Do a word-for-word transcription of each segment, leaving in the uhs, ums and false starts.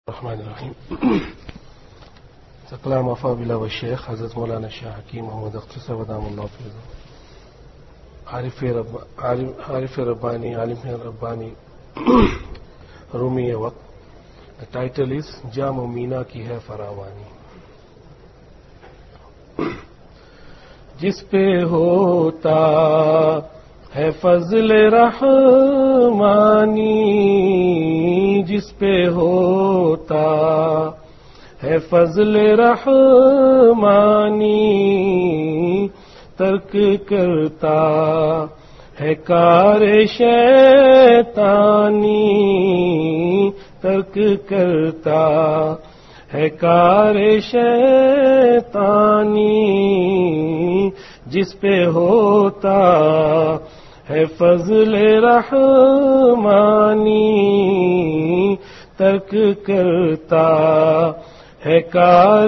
الرحمن الرحیم کلام وفا بلا و شیخ حضرت مولانا شاہ حکیم محمد اختر صاحب ودام اللہ فیض عارف رب عارف ربانی عالم ربانی رومی وقت ٹائٹل از جام و مینا کی ہے فراوانی. جس پہ ہوتا ہے فضل رحمانی، جس پہ ہوتا ہے فضل رحمانی، ترک کرتا ہے کار شیطانی، ترک کرتا ہے کار شیطانی. جس پہ ہوتا ہے فضل رحمانی، ترک کرتا ہے کار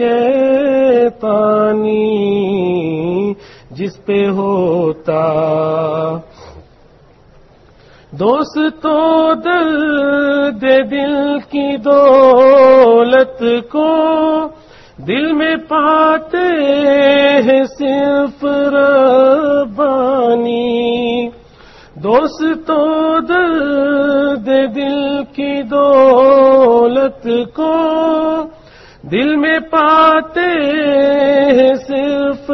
شیطانی. جس پہ ہوتا دوستو درد دل کی دولت کو دل میں پاتے ہیں صرف ربانی. دوستو درد دل کی دولت کو دل میں پاتے ہیں صرف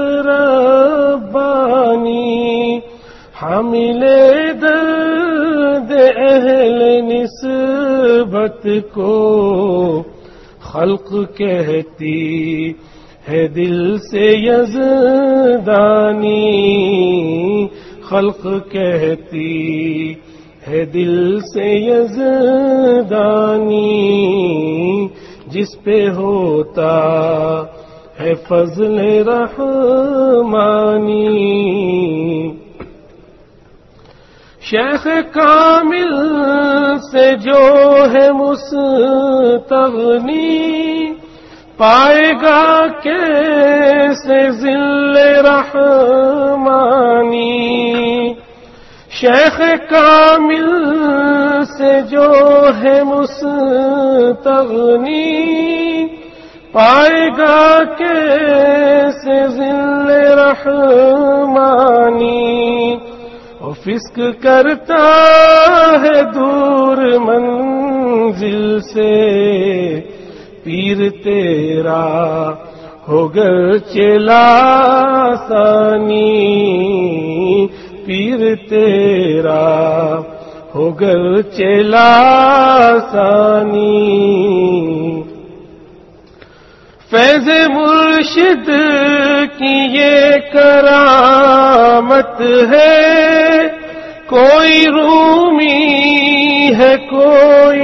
ربانی. حامل درد اہل نسبت کو خلق کہتی ہے دل سے یزدانی، خلق کہتی ہے دل سے یزدانی. جس پہ ہوتا ہے فضل رحمانی. شیخ کامل سے جو ہے مستغنی، پائے گا کیسے ذل رحمانی. شیخ کامل سے جو ہے مستغنی، پائے گا کیسے ذل رحمانی. فسق کرتا ہے دور منزل سے پیر تیرا ہوگر چلا ثانی، پیر تیرا ہوگر چلا ثانی. فیض مرشد کی یہ کرامت ہے، کوئی رومی ہے کوئی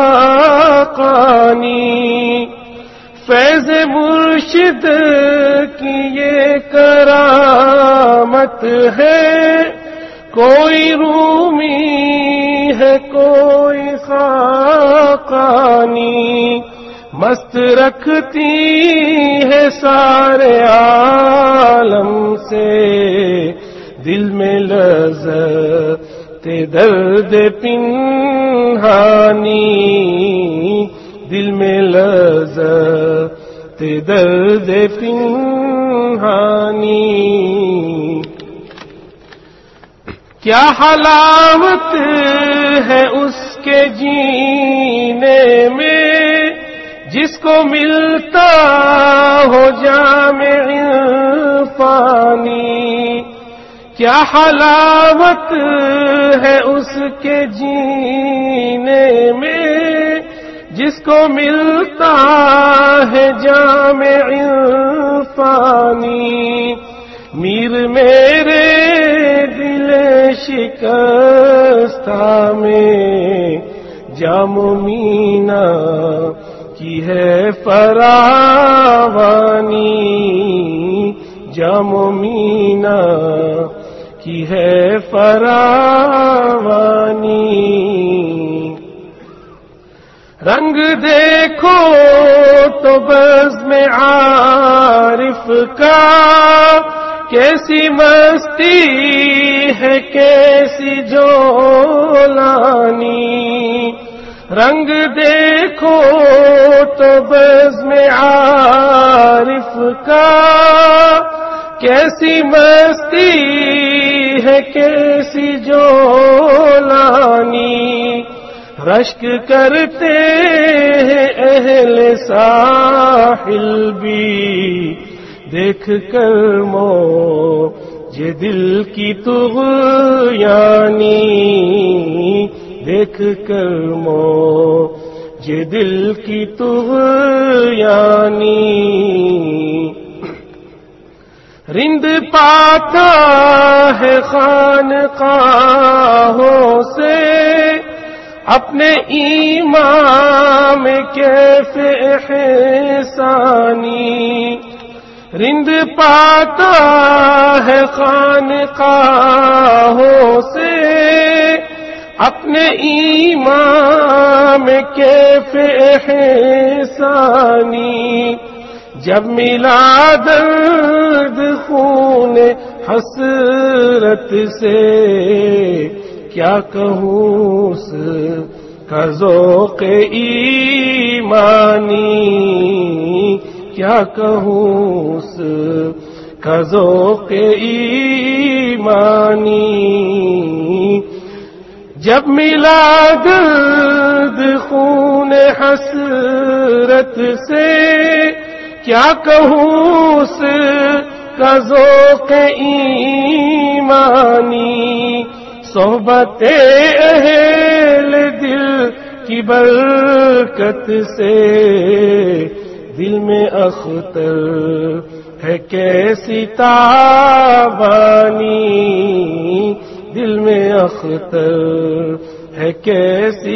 خاقانی. فیض مرشد کی یہ کرامت ہے، کوئی رومی ہے کوئی خاقانی. مست رکھتی ہے سارے عالم سے دل میں لذت درد پنہانی، دل میں لذت درد پنہانی. کیا حلاوت ہے اس کے جینے میں جس کو ملتا ہو جام عرفانی. کیا حلاوت ہے اس کے جینے میں جس کو ملتا ہے جام عرفانی. میر میرے دل شکستہ میں جام مینا کی ہے فراوانی، جام مینا کی ہے فراوانی. رنگ دیکھو تو بزم عارف کا کیسی مستی ہے کیسی جولانی. رنگ دیکھو کیسی مستی ہے کیسی جولانی، رشک کرتے ہیں اہل ساحل بھی، دیکھ کر موج دل کی طغیانی، دیکھ کر موج دل کی طغیانی۔ رند پاتا ہے خانقاہوں سے اپنے ایمان کیف احسانی، رند پاتا ہے خانقاہوں سے اپنے ایمان کیف احسانی، جب ملا درد خون حسرت سے کیا کہوں اس کا ذوق ایمانی، کیا کہوں اس کا ذوق ایمانی، جب ملا درد خون حسرت سے کیا کہوں اس کا ذوق ایمانی، صحبت اہل دل کی برکت سے دل میں اختر ہے کیسی تابانی، دل میں اختر ہے کیسی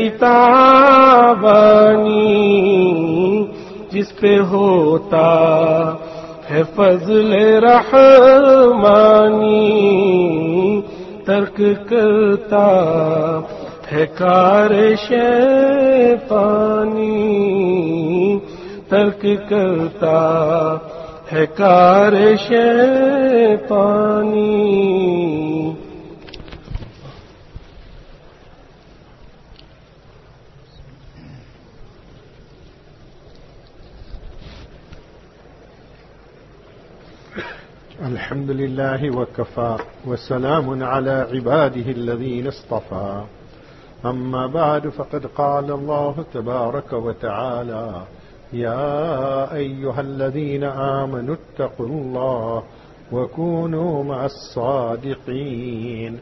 تابانی، جس پہ ہوتا ہے فضل رحمانی، ترک کرتا ہے کار شیطانی، ترک کرتا ہے کار شیطانی۔ الحمد لله وكفى وسلام على عباده الذين اصطفى، أما بعد فقد قال الله تبارك وتعالى: يا أيها الذين آمنوا اتقوا الله وكونوا مع الصادقين.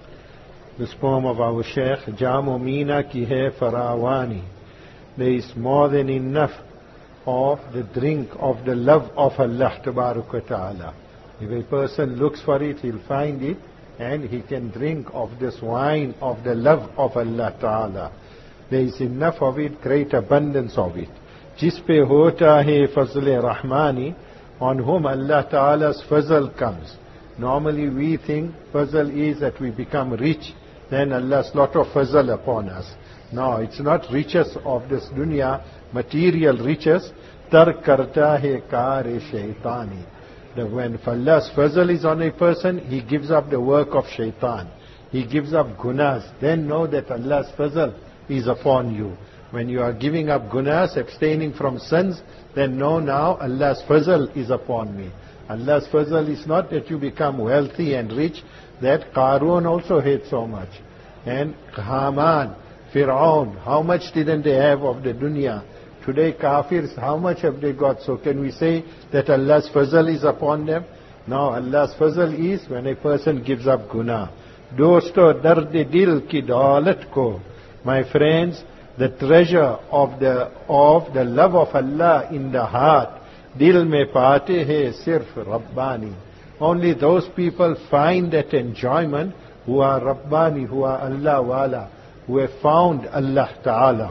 This poem of our Sheikh Jamo Meena ki hai farawani. There is more than enough of the drink of the love of Allah Tabaraka wa Ta'ala. If a person looks for it, he'll find it, and he can drink of this wine of the love of Allah Ta'ala. There is enough of it, great abundance of it. Jis pe hota hai fazl rahmani, on whom Allah Ta'ala's fazl comes. Normally we think fazl is that we become rich, then Allah's lot of fazl upon us. No, it's not riches of this dunya, material riches. Tar karta hai kar shaitani. That when Allah's fazl is on a person, he gives up the work of shaitan. He gives up gunas. Then know that Allah's fazl is upon you. When you are giving up gunas, abstaining from sins, then know now Allah's fazl is upon me. Allah's fazl is not that you become wealthy and rich. That Qarun also had so much. And Haman, Fir'aun, how much didn't they have of the dunya? Today kafirs, how much have they got? So can we say that Allah's fazl is upon them? No, Allah's fazl is when a person gives up guna. Dosto dard dil ki daulat ko. My friends, the treasure of the of the love of Allah in the heart, dil mein paate hai sirf Rabbani. Only those people find that enjoyment who are Rabbani, who are Allah wala, who have found Allah Ta'ala.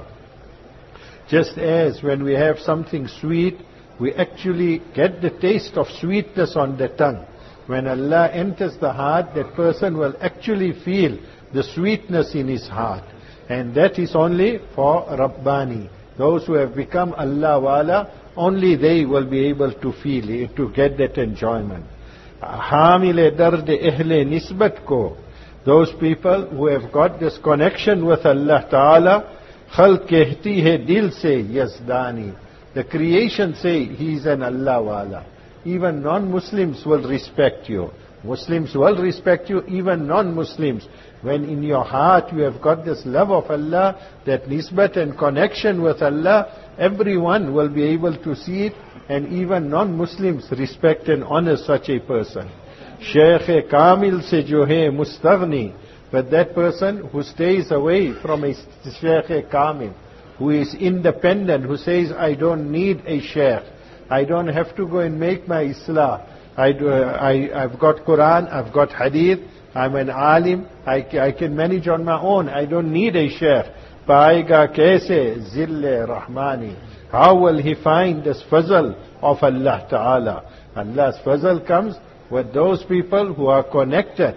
Just as when we have something sweet, we actually get the taste of sweetness on the tongue. When Allah enters the heart, that person will actually feel the sweetness in his heart. And that is only for Rabbani. Those who have become Allah wala, only they will be able to feel it, to get that enjoyment. Hamile dard ehle nisbat ko. Those people who have got this connection with Allah Ta'ala, Khalq kehti hai dil se yazdani. The creation say he is an Allah wala. even non-Muslims will respect you. Muslims will respect you, even non-Muslims. When in your heart you have got this love of Allah, that nisbat and connection with Allah, everyone will be able to see it, and even non-Muslims respect and honor such a person. Shaykh Kamil se jo hai mustaghni, but that person who stays away from a Shaykh Kamil, who is independent, who says, I don't need a Shaykh, I don't have to go and make my Islah, I do, I, I've got Quran, I've got Hadith, I'm an alim, I, I can manage on my own, I don't need a Shaykh. Paega kaise zille rahmani. How will he find this fazl of Allah Ta'ala? Allah's fazl comes with those people who are connected.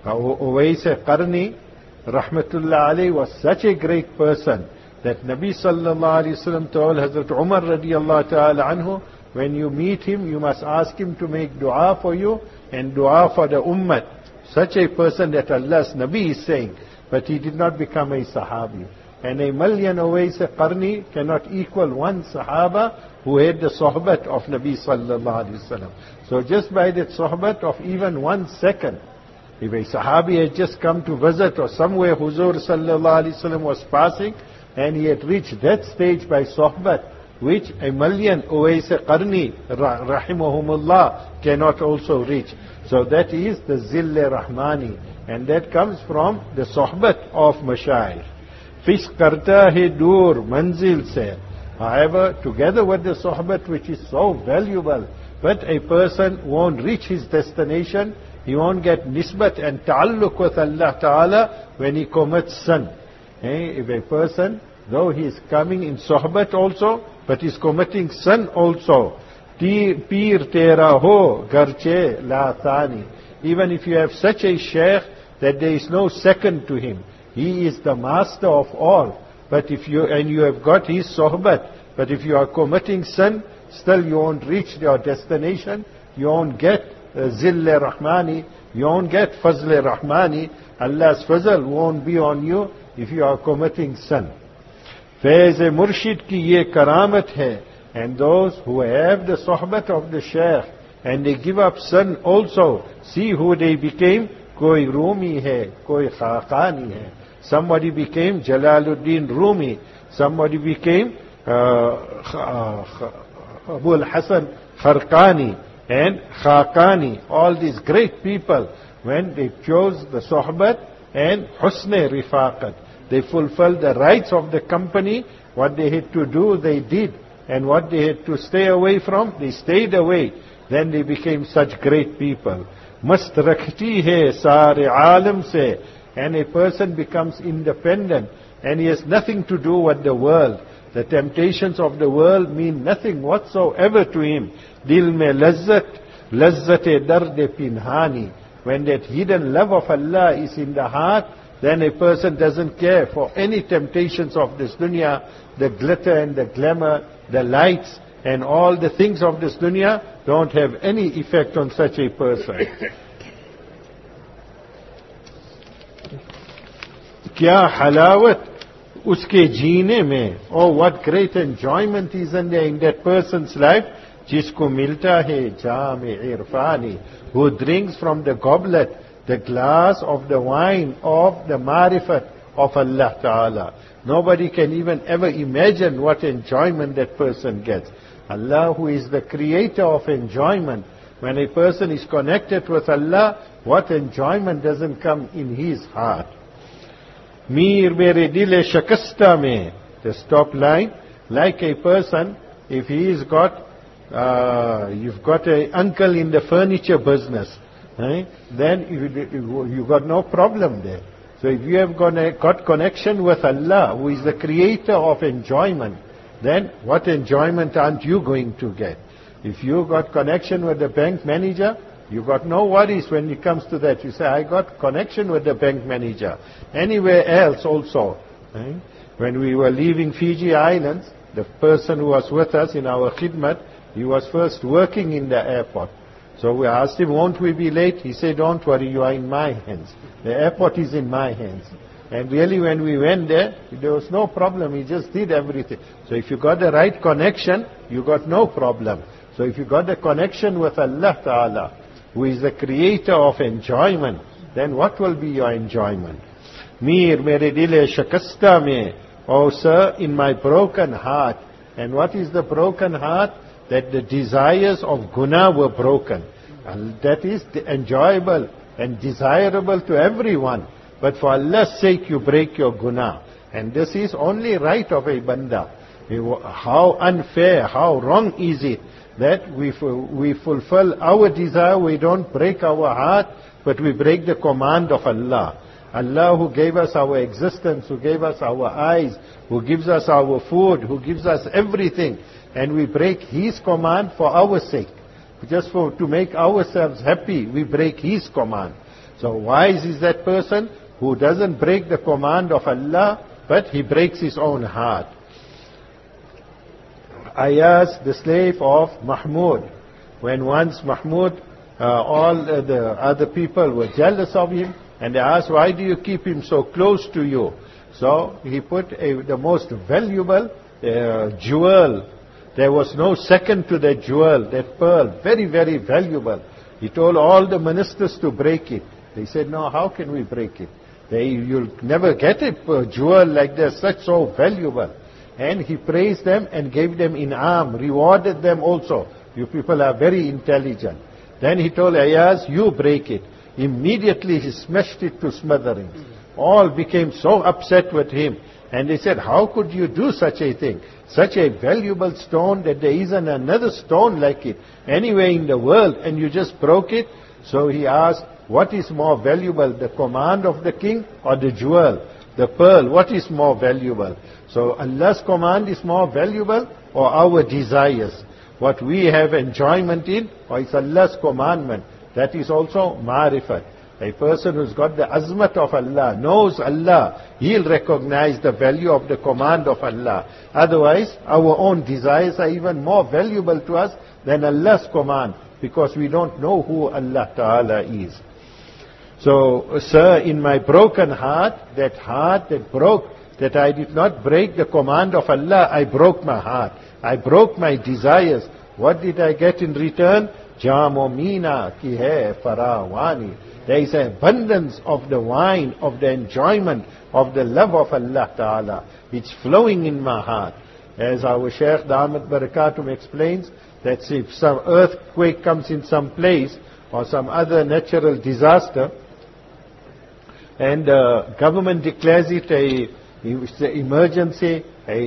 Uwais Qarni, rahmatullah alayhi, was such a great person that Nabi sallallahu alayhi wasallam told Hazrat Umar radiyallahu ta'ala anhu, when you meet him, you must ask him to make dua for you and dua for the ummah. Such a person that Allah's Nabi is saying, but he did not become a Sahabi. And a million Uwais Qarni cannot equal one Sahaba who had the sohbat of Nabi sallallahu alayhi wasallam. So just by that sohbat of even one second, if a Sahabi had just come to visit or somewhere Huzur sallallahu alayhi wasallam was passing, and he had reached that stage by sohbat, which a million Uwais Qarni, rahimahumullah, cannot also reach. So that is the Zille Rahmani, and that comes from the sohbat of Mashayikh. Fish karta hai dur manzil se. However, together with the sohbat, which is so valuable, but a person won't reach his destination, he won't get nisbat and ta'alluq with Allah Ta'ala when he commits sin. Eh? If a person, though he is coming in sohbat also, but is committing sin also, Peer tera ho garche la thani. Even if you have such a sheikh that there is no second to him, he is the master of all. But if you, and you have got his sohbat, but if you are committing sin, still you won't reach your destination, you won't get uh, Zille Rahmani, you won't get Fazle Rahmani, Allah's Fazl won't be on you if you are committing sin. Faiz-e Murshid ki ye karamat hai, and those who have the sohbat of the Shaykh, and they give up sin also, see who they became, koi Rumi hai, koi Khaqani hai. Somebody became Jalaluddin Rumi, somebody became uh, Abu al-Hasan Kharqani and Khaqani, all these great people, when they chose the sohbat and husne rifaqat, they fulfilled the rights of the company, what they had to do, they did, and what they had to stay away from, they stayed away. Then they became such great people. Mast rakhti hai sare alam se, and a person becomes independent, and he has nothing to do with the world. The temptations of the world mean nothing whatsoever to him. Dil mein lazzat, lazzat-e dard-e pinhani. When that hidden love of Allah is in the heart, then a person doesn't care for any temptations of this dunya, the glitter and the glamour, the lights and all the things of this dunya don't have any effect on such a person. Kya halawat uske jeene mein, oh what great enjoyment is in there in that person's life, jisko milta hai jaam-e irfani, who drinks from the goblet, the glass of the wine of the marifat of Allah Ta'ala. Nobody can even ever imagine what enjoyment that person gets. Allah, who is the creator of enjoyment, when a person is connected with Allah, what enjoyment doesn't come in his heart? Mir mere dile shakasta mein, the stop line, like a person, if he has got, uh, you've got an uncle in the furniture business, eh? Then you, you got no problem there. So if you have got, a, got connection with Allah, who is the creator of enjoyment, then what enjoyment aren't you going to get? If you got connection with the bank manager, you got no worries when it comes to that. You say, I got connection with the bank manager. Anywhere else also. Eh? When we were leaving Fiji Islands, the person who was with us in our khidmat, he was first working in the airport. So we asked him, won't we be late? He said, don't worry, you are in my hands. The airport is in my hands. And really when we went there, there was no problem. He just did everything. So if you got the right connection, you got no problem. So if you got a connection with Allah Ta'ala, who is the creator of enjoyment, then what will be your enjoyment? Mir mere dile shakasta me, oh sir, in my broken heart. And what is the broken heart? That the desires of guna were broken. And that is enjoyable and desirable to everyone. But for Allah's sake you break your guna. And this is only right of a banda. How unfair, how wrong is it that we, we fulfill our desire, we don't break our heart, but we break the command of Allah. Allah who gave us our existence, who gave us our eyes, who gives us our food, who gives us everything, and we break His command for our sake. Just for to make ourselves happy, we break His command. So wise is that person who doesn't break the command of Allah, but he breaks his own heart. Ayaz, the slave of Mahmud, when once Mahmud, uh, all uh, the other people were jealous of him, and they asked, why do you keep him so close to you? So he put a, the most valuable uh, jewel. There was no second to that jewel, that pearl, very, very valuable. He told all the ministers to break it. They said, no, how can we break it? They, you'll never get a jewel like this, such so valuable. And he praised them and gave them in'am, rewarded them also. You people are very intelligent. Then he told Ayaz, you break it. Immediately he smashed it to smithereens. All became so upset with him. And they said, how could you do such a thing? Such a valuable stone that there isn't another stone like it anywhere in the world, and you just broke it? So he asked, what is more valuable, the command of the king or the jewel, the pearl? What is more valuable? So Allah's command is more valuable, or our desires, what we have enjoyment in, or is Allah's commandment? That is also ma'rifat. A person who's got the azmat of Allah, knows Allah, he'll recognize the value of the command of Allah. Otherwise, our own desires are even more valuable to us than Allah's command, because we don't know who Allah Ta'ala is. So, sir, in my broken heart, that heart that broke, that I did not break the command of Allah, I broke my heart. I broke my desires. What did I get in return? Jamo Meena ki hai farawani. There is an abundance of the wine, of the enjoyment, of the love of Allah Ta'ala. It's flowing in my heart. As our Shaykh Damat Barakatum explains, that if some earthquake comes in some place, or some other natural disaster, and uh, government declares it a, a emergency,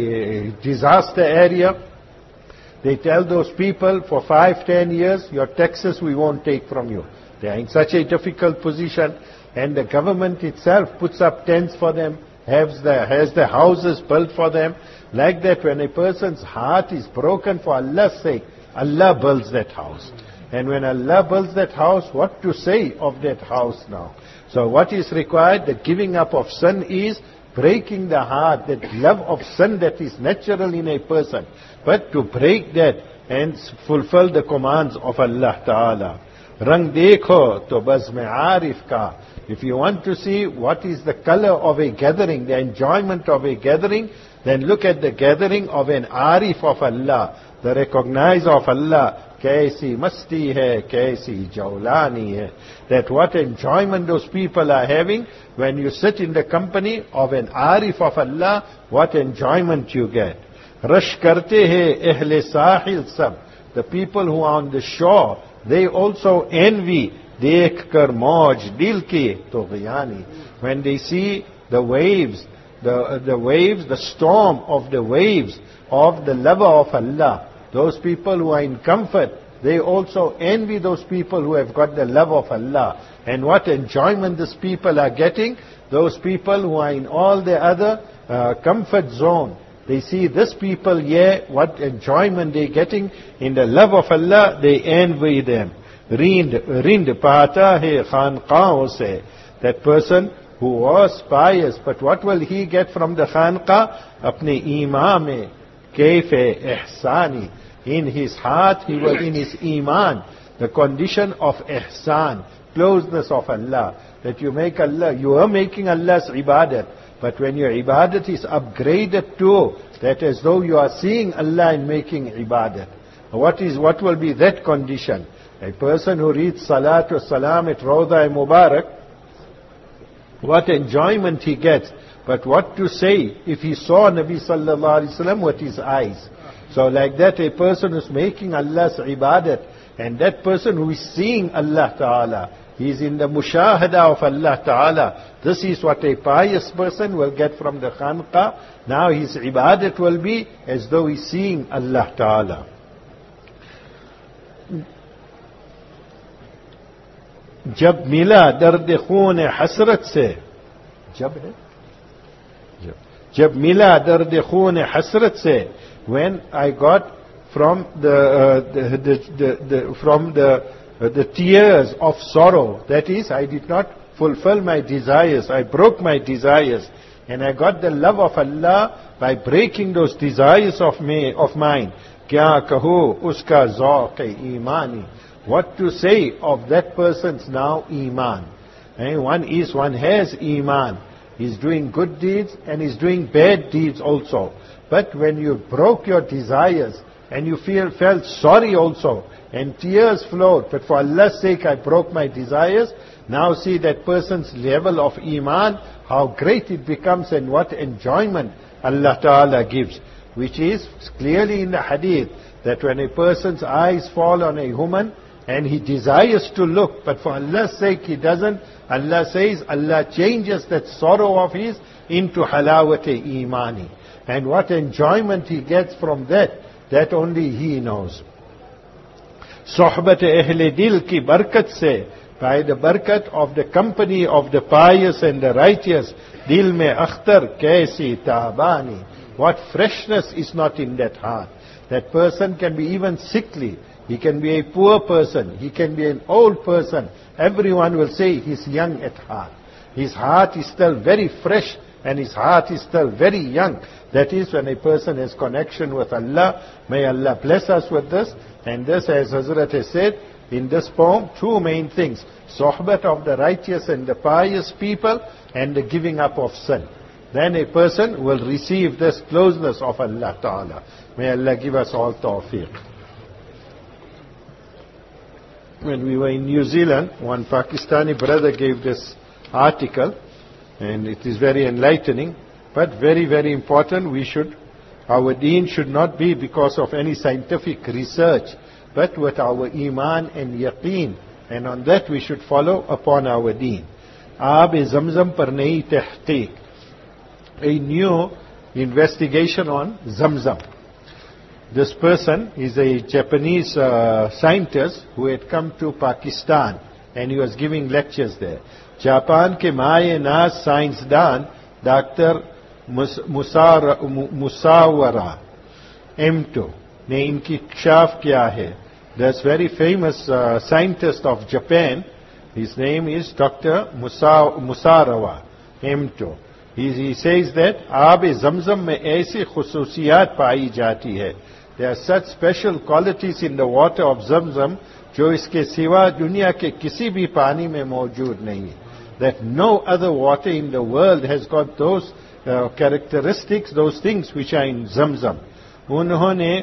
a disaster area, they tell those people, for five, ten years, your taxes we won't take from you. They are in such a difficult position, and the government itself puts up tents for them, has the, has the houses built for them. Like that, when a person's heart is broken for Allah's sake, Allah builds that house. And when Allah builds that house, what to say of that house now? So what is required? The giving up of sin is breaking the heart, that love of sin that is natural in a person. But to break that and fulfill the commands of Allah Ta'ala. Rang dekho to baz mein arif ka. If you want to see what is the color of a gathering, the enjoyment of a gathering, then look at the gathering of an arif of Allah, the recognizer of Allah. Kaisi masti hai, kaisi jawlani hai. That what enjoyment those people are having when you sit in the company of an arif of Allah, what enjoyment you get. Rush karte hai ahle sahil sab. The people who are on the shore, they also envy. Dekh kar mauj dil ki tughyani. When they see the waves, the, the waves, the storm of the waves of the lover of Allah, those people who are in comfort, they also envy those people who have got the love of Allah. And what enjoyment these people are getting, those people who are in all the other uh, comfort zone, they see this people here, what enjoyment they're getting in the love of Allah, they envy them. Rind, rind pata hai khanqaon se. That person who was pious, but what will he get from the khanqa? Apne iman mein kayf ihsani. In his heart, he was in his iman, the condition of ihsan, closeness of Allah. That you make Allah, you are making Allah's ibadat. But when your ibadat is upgraded to that, as though you are seeing Allah in making ibadat. What is, what will be that condition? A person who reads Salat or Salam at Rawda-e-Mubarak, what enjoyment he gets. But what to say if he saw Nabi sallallahu alaihi wasallam with his eyes? So like that, a person who's making Allah's ibadat, and that person who is seeing Allah Ta'ala, he is in the mushahada of Allah Ta'ala. This is what a pious person will get from the khanqa. Now his ibadat will be as though he's seeing Allah Ta'ala. जब मिला दर्द खून हसरत से जब है जब जब मिला दर्द खून हसरत से when I got from the, uh, the, the, the, the from the uh, the tears of sorrow, that is, I did not fulfill my desires, I broke my desires, and I got the love of Allah by breaking those desires of me of mine. Kya kaho uska zauq-e imani. What to say of that person's now iman? And one is, one has iman. He's doing good deeds and he's doing bad deeds also. But when you broke your desires and you feel felt sorry also, and tears flowed, but for Allah's sake I broke my desires, now see that person's level of iman, how great it becomes and what enjoyment Allah Ta'ala gives. Which is clearly in the hadith, that when a person's eyes fall on a woman, and he desires to look, but for Allah's sake he doesn't, Allah says, Allah changes that sorrow of his into halawat-e imani. And what enjoyment he gets from that, that only he knows. Sohbat-e ahle dil ki barakat se, by the barakat of the company of the pious and the righteous, dil mein akhtar kaisi taabani. What freshness is not in that heart. That person can be even sickly. He can be a poor person. He can be an old person. Everyone will say he's young at heart. His heart is still very fresh and his heart is still very young. That is when a person has connection with Allah. May Allah bless us with this. And this, as Hazrat has said in this poem, two main things. Sohbat of the righteous and the pious people and the giving up of sin. Then a person will receive this closeness of Allah Ta'ala. May Allah give us all tawfiq. When we were in New Zealand, one Pakistani brother gave this article, and it is very enlightening, but very, very important. We should, our deen should not be because of any scientific research, but with our iman and yaqeen, and on that we should follow upon our deen. Aab-e-Zamzam par nayi tahqiq, a new investigation on Zamzam. This person is a Japanese uh, scientist who had come to Pakistan and he was giving lectures there. Japan ke maaye naaz science dan Doctor Musawara Emto ne inki kshaf kiya hai. This very famous uh, scientist of Japan, his name is Doctor Musawara Emto. He, he says that Aab-e-Zamzam mein aisi khususiyat paayi jati hai. There are such special qualities in the water of Zamzam, जो इसके सिवा दुनिया के किसी भी पानी में मौजूद नहीं है. That no other water in the world has got those uh, characteristics, those things which are in Zamzam. उन्होंने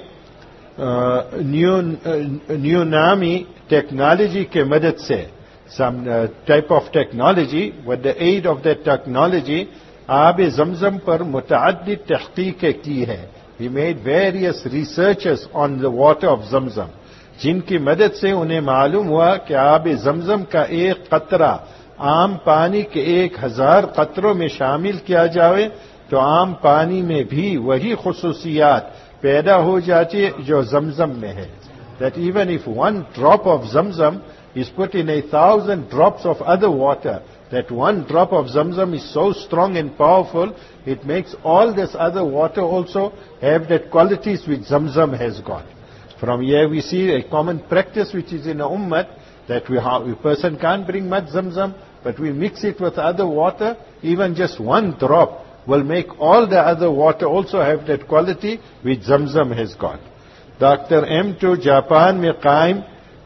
न्यूनामी टेक्नोलॉजी के मदद से, some uh, type of technology, with the aid of that technology, आब-ए-ज़मज़म पर मुतअद्दिद तहक़ीक़ें की है. He made various researches on the water of Zamzam, जिनकी मदद से उन्हें मालूम हुआ कि आब-ए-ज़मज़म का एक कतरा आम पानी के एक हजार कतरों में शामिल किया जाए तो आम पानी में भी वही खुसूसियात पैदा हो जाती है जो Zamzam में है. That even if one drop of Zamzam is put in a thousand drops of other water, that one drop of Zamzam is so strong and powerful, it makes all this other water also have that qualities which Zamzam has got. From here we see a common practice which is in a ummah, that we have, a person can't bring much Zamzam, but we mix it with other water, even just one drop will make all the other water also have that quality which Zamzam has got. Doctor M to Japan में कायम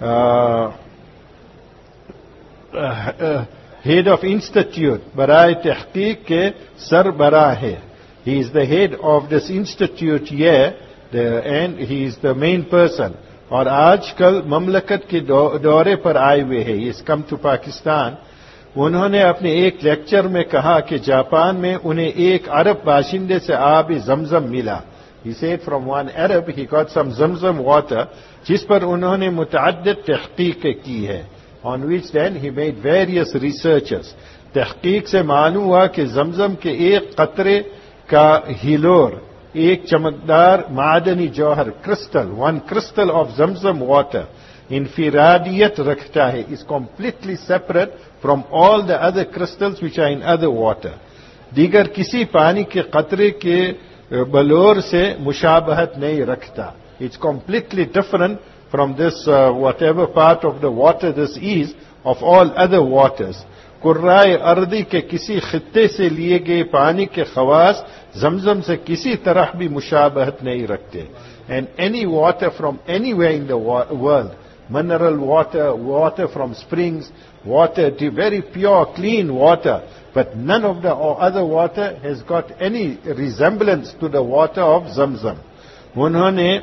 head of institute बराए तहकीक के सरबराह है. He is the head of this institute here, the, and he is the main person اور آج کل مملکت کے دورے پر آئے ہوئے ہیں، اس کم ٹو پاکستان. انہوں نے اپنے ایک لیکچر میں کہا کہ جاپان میں انہیں ایک عرب باشندے سے آب زمزم ملا. He said from one Arab he got some Zamzam water, جس پر انہوں نے متعدد تحقیق کی ہے. On which then he made various researches. تحقیق سے معلوم ہوا کہ زمزم کے ایک قطرے کا ہیلور، ایک چمکدار معدنی جوہر، crystal, one crystal of Zamzam water انفرادیت رکھتا ہے. Is completely separate from all the other crystals which are in other water. دیگر کسی پانی کے قطرے کے بلور سے مشابہت نہیں رکھتا. It's completely different from this whatever part of the water this is of all other waters. قرائے ارضی کے کسی خطے سے لیے گئے پانی کے خواص زمزم سے کسی طرح بھی مشابہت نہیں رکھتے. And any water from anywhere in the world, mineral water, water from springs, water, the very pure, clean water, but none of the other water has got any resemblance to the water of Zamzam. انہوں نے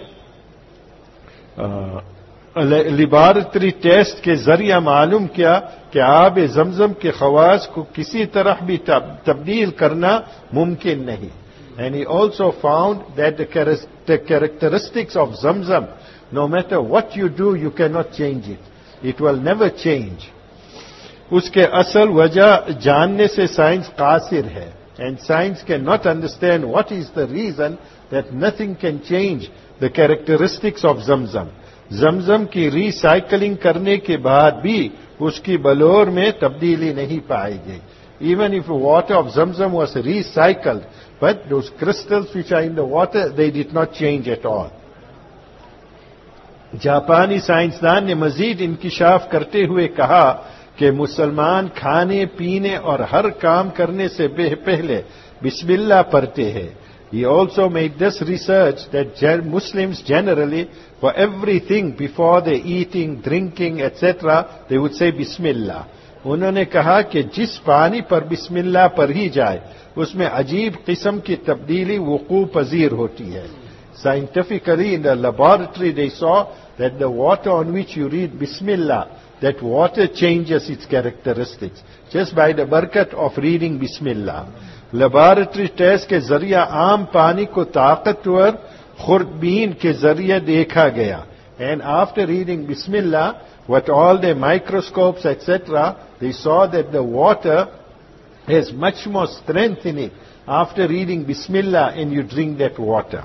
laboratory test کے ذریعہ معلوم کیا کہ آب زمزم کے خواص کو کسی طرح بھی تبدیل کرنا ممکن نہیں. And he also found that the characteristics of Zamzam, no matter what you do, you cannot change it. It will never change. اس کے اصل وجہ جاننے سے سائنس قاصر ہے. And science cannot understand what is the reason that nothing can change the characteristics of Zamzam. زمزم کی ری cycling کرنے کے بعد بھی اس کی بلور میں تبدیلی نہیں پائی گئی. Even if the water of Zamzam was recycled, but those crystals which are in the water, they did not change at all. جاپانی سائنسدان نے مزید انکشاف کرتے ہوئے کہا کہ مسلمان کھانے پینے اور ہر کام کرنے سے پہلے بسم اللہ پڑھتے ہیں. He also made this research that Muslims generally, for everything before they eating, drinking, et cetera, they would say Bismillah. انہوں نے کہا کہ جس پانی پر بسم اللہ پڑھی جائے اس میں عجیب قسم کی تبدیلی وقوع پذیر ہوتی ہے. Scientifically in the laboratory they saw that the water on which you read Bismillah, that water changes its characteristics just by the barakat of reading Bismillah. Laboratory test کے ذریعہ عام پانی کو طاقتور خوردبین کے ذریعے دیکھا گیا. اینڈ آفٹر ریڈنگ بسم اللہ with all the microscopes et cetera they saw that the water has much more strength in it after reading Bismillah and you drink that water.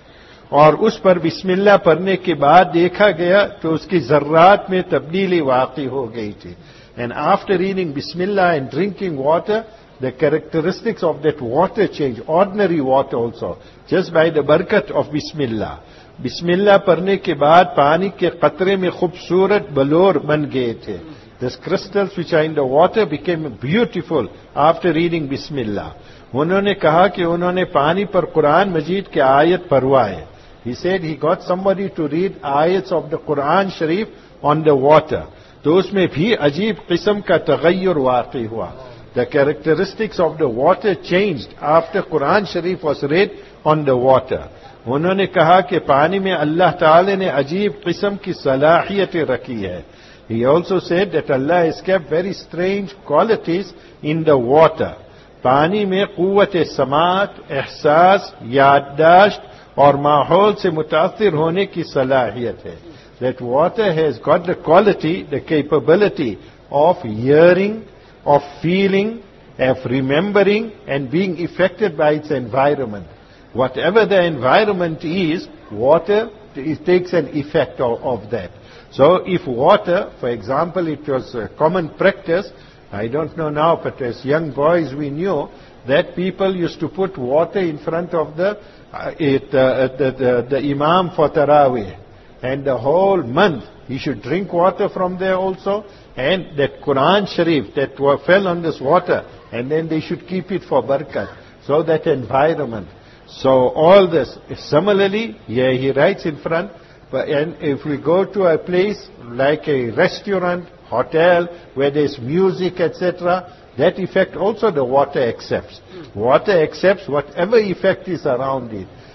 اور اس پر بسم اللہ پڑھنے کے بعد دیکھا گیا تو اس کی ذرات میں تبدیلی واقع ہو گئی تھی. And after reading Bismillah and drinking water, the characteristics of that water change, ordinary water also, just by the barakat of Bismillah. Bismillah پڑھنے کے بعد پانی کے قطرے میں خوبصورت بلور بن گئے تھے. The crystals which are in the water became beautiful after reading Bismillah. انہوں نے کہا کہ انہوں نے پانی پر قرآن مجید کے آیت پڑھوائے. He said he got somebody to read ayats of the Quran Sharif on the water. تو اس میں بھی عجیب قسم کا تغیر واقع ہوا. The characteristics of the water changed after Quran Sharif was read on the water. انہوں نے کہا کہ پانی میں اللہ تعالی نے عجیب قسم کی صلاحیتیں رکھی ہے. He also said that Allah has kept very strange qualities in the water. پانی میں قوت سماعت، احساس، یادداشت اور ماحول سے متاثر ہونے کی صلاحیت ہے. That water has got the quality, the capability of hearing, of feeling, of remembering and being affected by its environment. Whatever the environment is, water it takes an effect of, of that. So if water, for example, it was a common practice, I don't know now, but as young boys we knew that people used to put water in front of the, uh, it, uh, the, the, the Imam for Taraweeh. And the whole month he should drink water from there also. And that Quran Sharif that fell on this water, and then they should keep it for barakat. So that environment. So all this. Similarly, yeah, he writes in front, but and if we go to a place like a restaurant, hotel, where there's music, et cetera, that effect also the water accepts. Water accepts whatever effect is around it.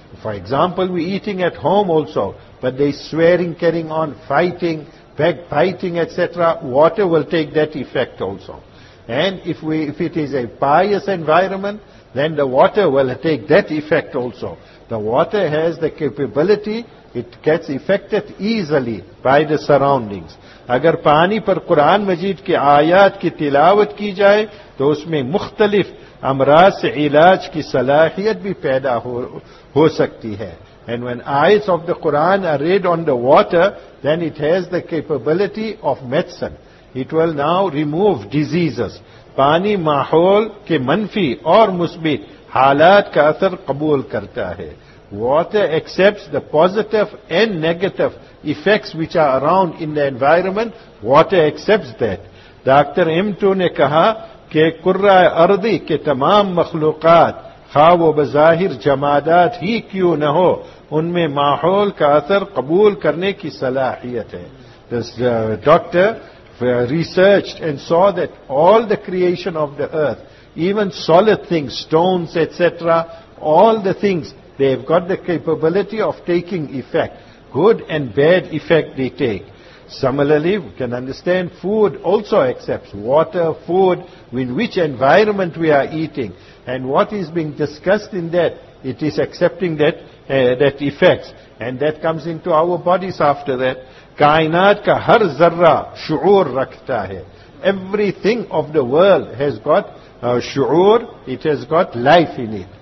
For example, we're eating at home also, but there's swearing, carrying on, fighting, backbiting, et cetera. Water will take that effect also. And if we, if it is a pious environment, then the water will take that effect also. The water has the capability, it gets affected easily by the surroundings. अगर पानी पर कुरान मजीद के आयात की तिलावत की जाए तो उसमें मुख्तलिफ अमराज से इलाज की सलाहियत भी पैदा हो, हो सकती है. And when ayats of the Quran are read on the water, then it has the capability of medicine. It will now remove diseases. पानी माहौल के मनफी और मुस्बित हालात का असर कबूल करता है. Water accepts the positive and negative effects which are around in the environment. Water accepts that. Doctor M two ने कहा कि कुर्रा अर्दी के तमाम मखलूक़ात खा वो बज़ाहिर जमादात ही क्यों न हो, उनमें माहौल का असर कबूल करने की सलाहियत है. This uh, doctor uh, researched and saw that all the creation of the earth, even solid things, stones, et cetera, all the things, they have got the capability of taking effect. Good and bad effect they take. Similarly, we can understand food also accepts water, food, in which environment we are eating, and what is being discussed in that, it is accepting that uh, that effects, and that comes into our bodies after that. Kainat ka har zarra shu'ur rakhta hai. Everything of the world has got uh, shu'ur, it has got life in it.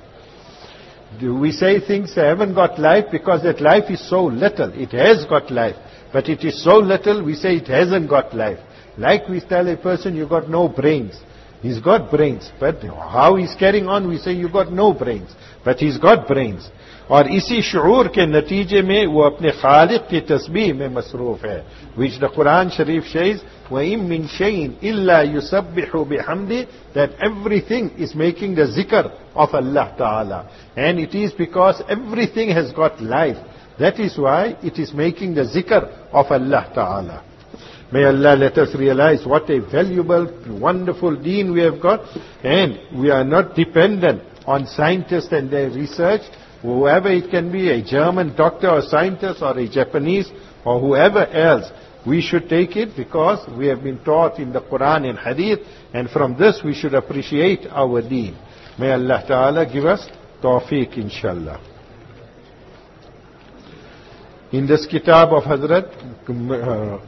Do we say things haven't got life because that life is so little? It has got life. But it is so little, we say it hasn't got life. Like we tell a person, you got no brains. He's got brains. But how he's carrying on, we say you got no brains. But he's got brains. और इसी शुऊर के नतीजे में वो अपने खालिक की तस्बीह में मसरूफ है. Which the Quran Sharif says, وَإِن مِّن شَيْءٍ إِلَّا يُسَبِّحُ بِحَمْدِهِ, that everything is making the zikr of Allah Ta'ala. And it is because everything has got life. That is why it is making the zikr of Allah Ta'ala. May Allah let us realize what a valuable, wonderful deen we have got, and we are not dependent on scientists and their research. Whoever it can be, a German doctor or scientist or a Japanese or whoever else, we should take it because we have been taught in the Quran and Hadith, and from this we should appreciate our deen. May Allah Ta'ala give us tawfiq, inshallah. In this kitab of Hazrat uh,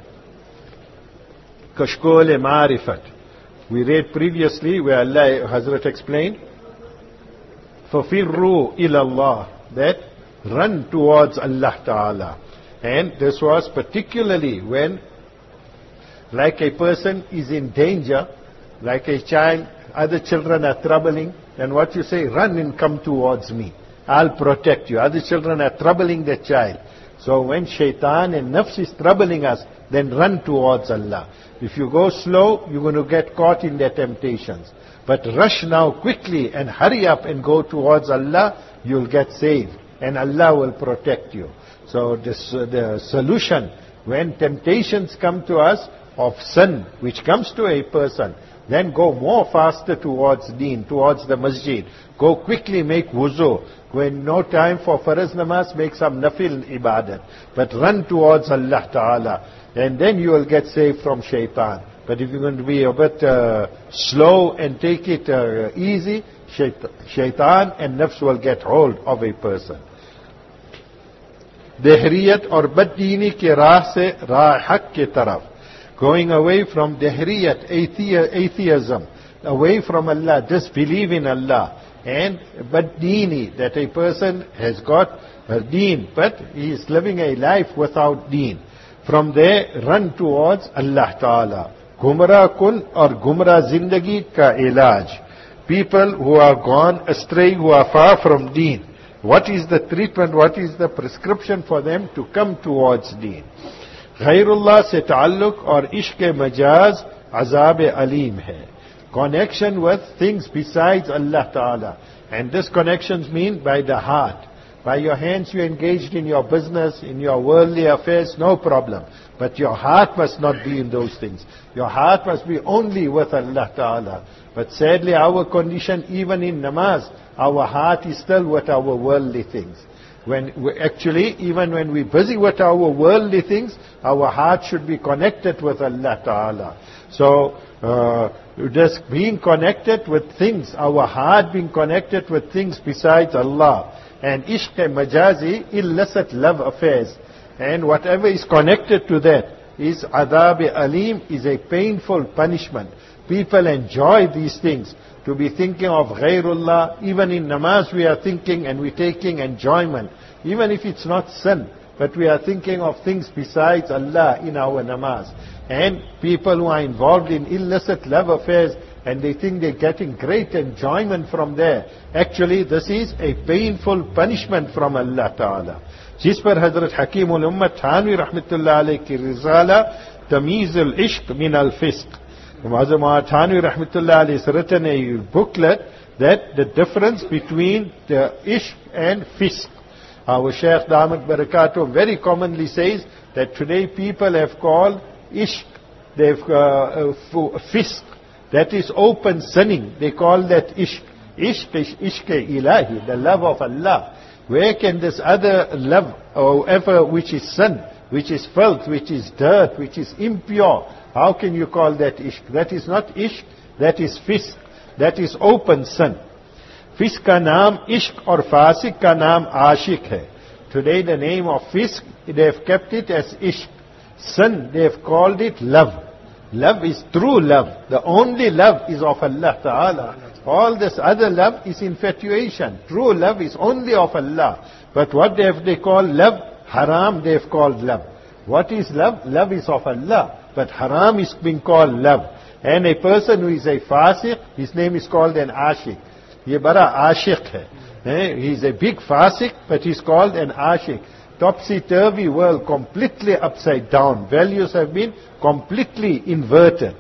Kashkol Ma'rifat, we read previously where Allah Hazrat explained, فَفِرُّوا إِلَى اللَّهِ, that run towards Allah Ta'ala. And this was particularly when, like a person is in danger, like a child, other children are troubling, then what you say, run and come towards me. I'll protect you. Other children are troubling the child. So when shaitan and nafs is troubling us, then run towards Allah. If you go slow, you're going to get caught in their temptations. But rush now quickly and hurry up and go towards Allah, you'll get saved. And Allah will protect you. So this, uh, the solution, when temptations come to us of sin, which comes to a person, then go more faster towards deen, towards the masjid. Go quickly make wuzu. When no time for faraz namaz, make some nafil ibadat. But run towards Allah Ta'ala. And then you will get saved from shaitan. But if you're going to be a bit uh, slow and take it uh, easy, shaitan and nafs will get hold of a person. Dehriyat or baddini ke raah se raah haq ke taraf. Going away from dehriyat, atheism, away from Allah, disbelief in Allah. And baddini, that a person has got a deen, but he is living a life without deen. From there, run towards Allah Ta'ala. Gumrah kun or gumrah zindagi ka ilaj. People who are gone astray, who are far from deen. What is the treatment, what is the prescription for them to come towards deen? Ghairullah se ta'alluq or ishq majaz azab alim hai. Connection with things besides Allah Ta'ala. And this connections mean by the heart. By your hands you engaged in your business, in your worldly affairs, no problem. But your heart must not be in those things. Your heart must be only with Allah Ta'ala. But sadly our condition, even in namaz, our heart is still with our worldly things. When we, actually, even when we're busy with our worldly things, our heart should be connected with Allah Ta'ala. So, uh, just being connected with things, our heart being connected with things besides Allah. And ishq majazi, illicit love affairs. And whatever is connected to that is adab alim, is a painful punishment. People enjoy these things. To be thinking of ghairullah, even in namaz we are thinking and we're taking enjoyment. Even if it's not sin, but we are thinking of things besides Allah in our namaz. And people who are involved in illicit love affairs, and they think they're getting great enjoyment from there. Actually, this is a painful punishment from Allah Ta'ala. जिस पर हजरत हकीम उल उम्मत थानवी रहमतुल्लाह अलैह की रिसाला तमीज़ अल इश्क मिन अल फिस्क, Mazam Thanwi rahmatullah alayhi has written a booklet that the difference between the ishq and fisq. Our Shaykh Damat Barakatuh very commonly says that today people have called ishq, they've uh, uh, fisq, that is open sinning. They call that ishq. Ishq is ishq ilahi, the love of Allah. Where can this other love, or ever which is sin, which is filth, which is dirt, which is impure, how can you call that ishq? That is not ishq, that is fisq. That is open sin. Fisq ka naam ishq or fasik ka naam ashik hai. Today the name of fisq, they have kept it as ishq. Sin, they have called it love. Love is true love. The only love is of Allah Ta'ala. All this other love is infatuation. True love is only of Allah. But what they have they called love? Haram they have called love. What is love? Love is of Allah. But haram is being called love. And a person who is a fasiq, his name is called an ashik. Ye bara ashik hai. He is a big fasiq, but he is called an ashik. Topsy-turvy world, completely upside down. Values have been completely inverted.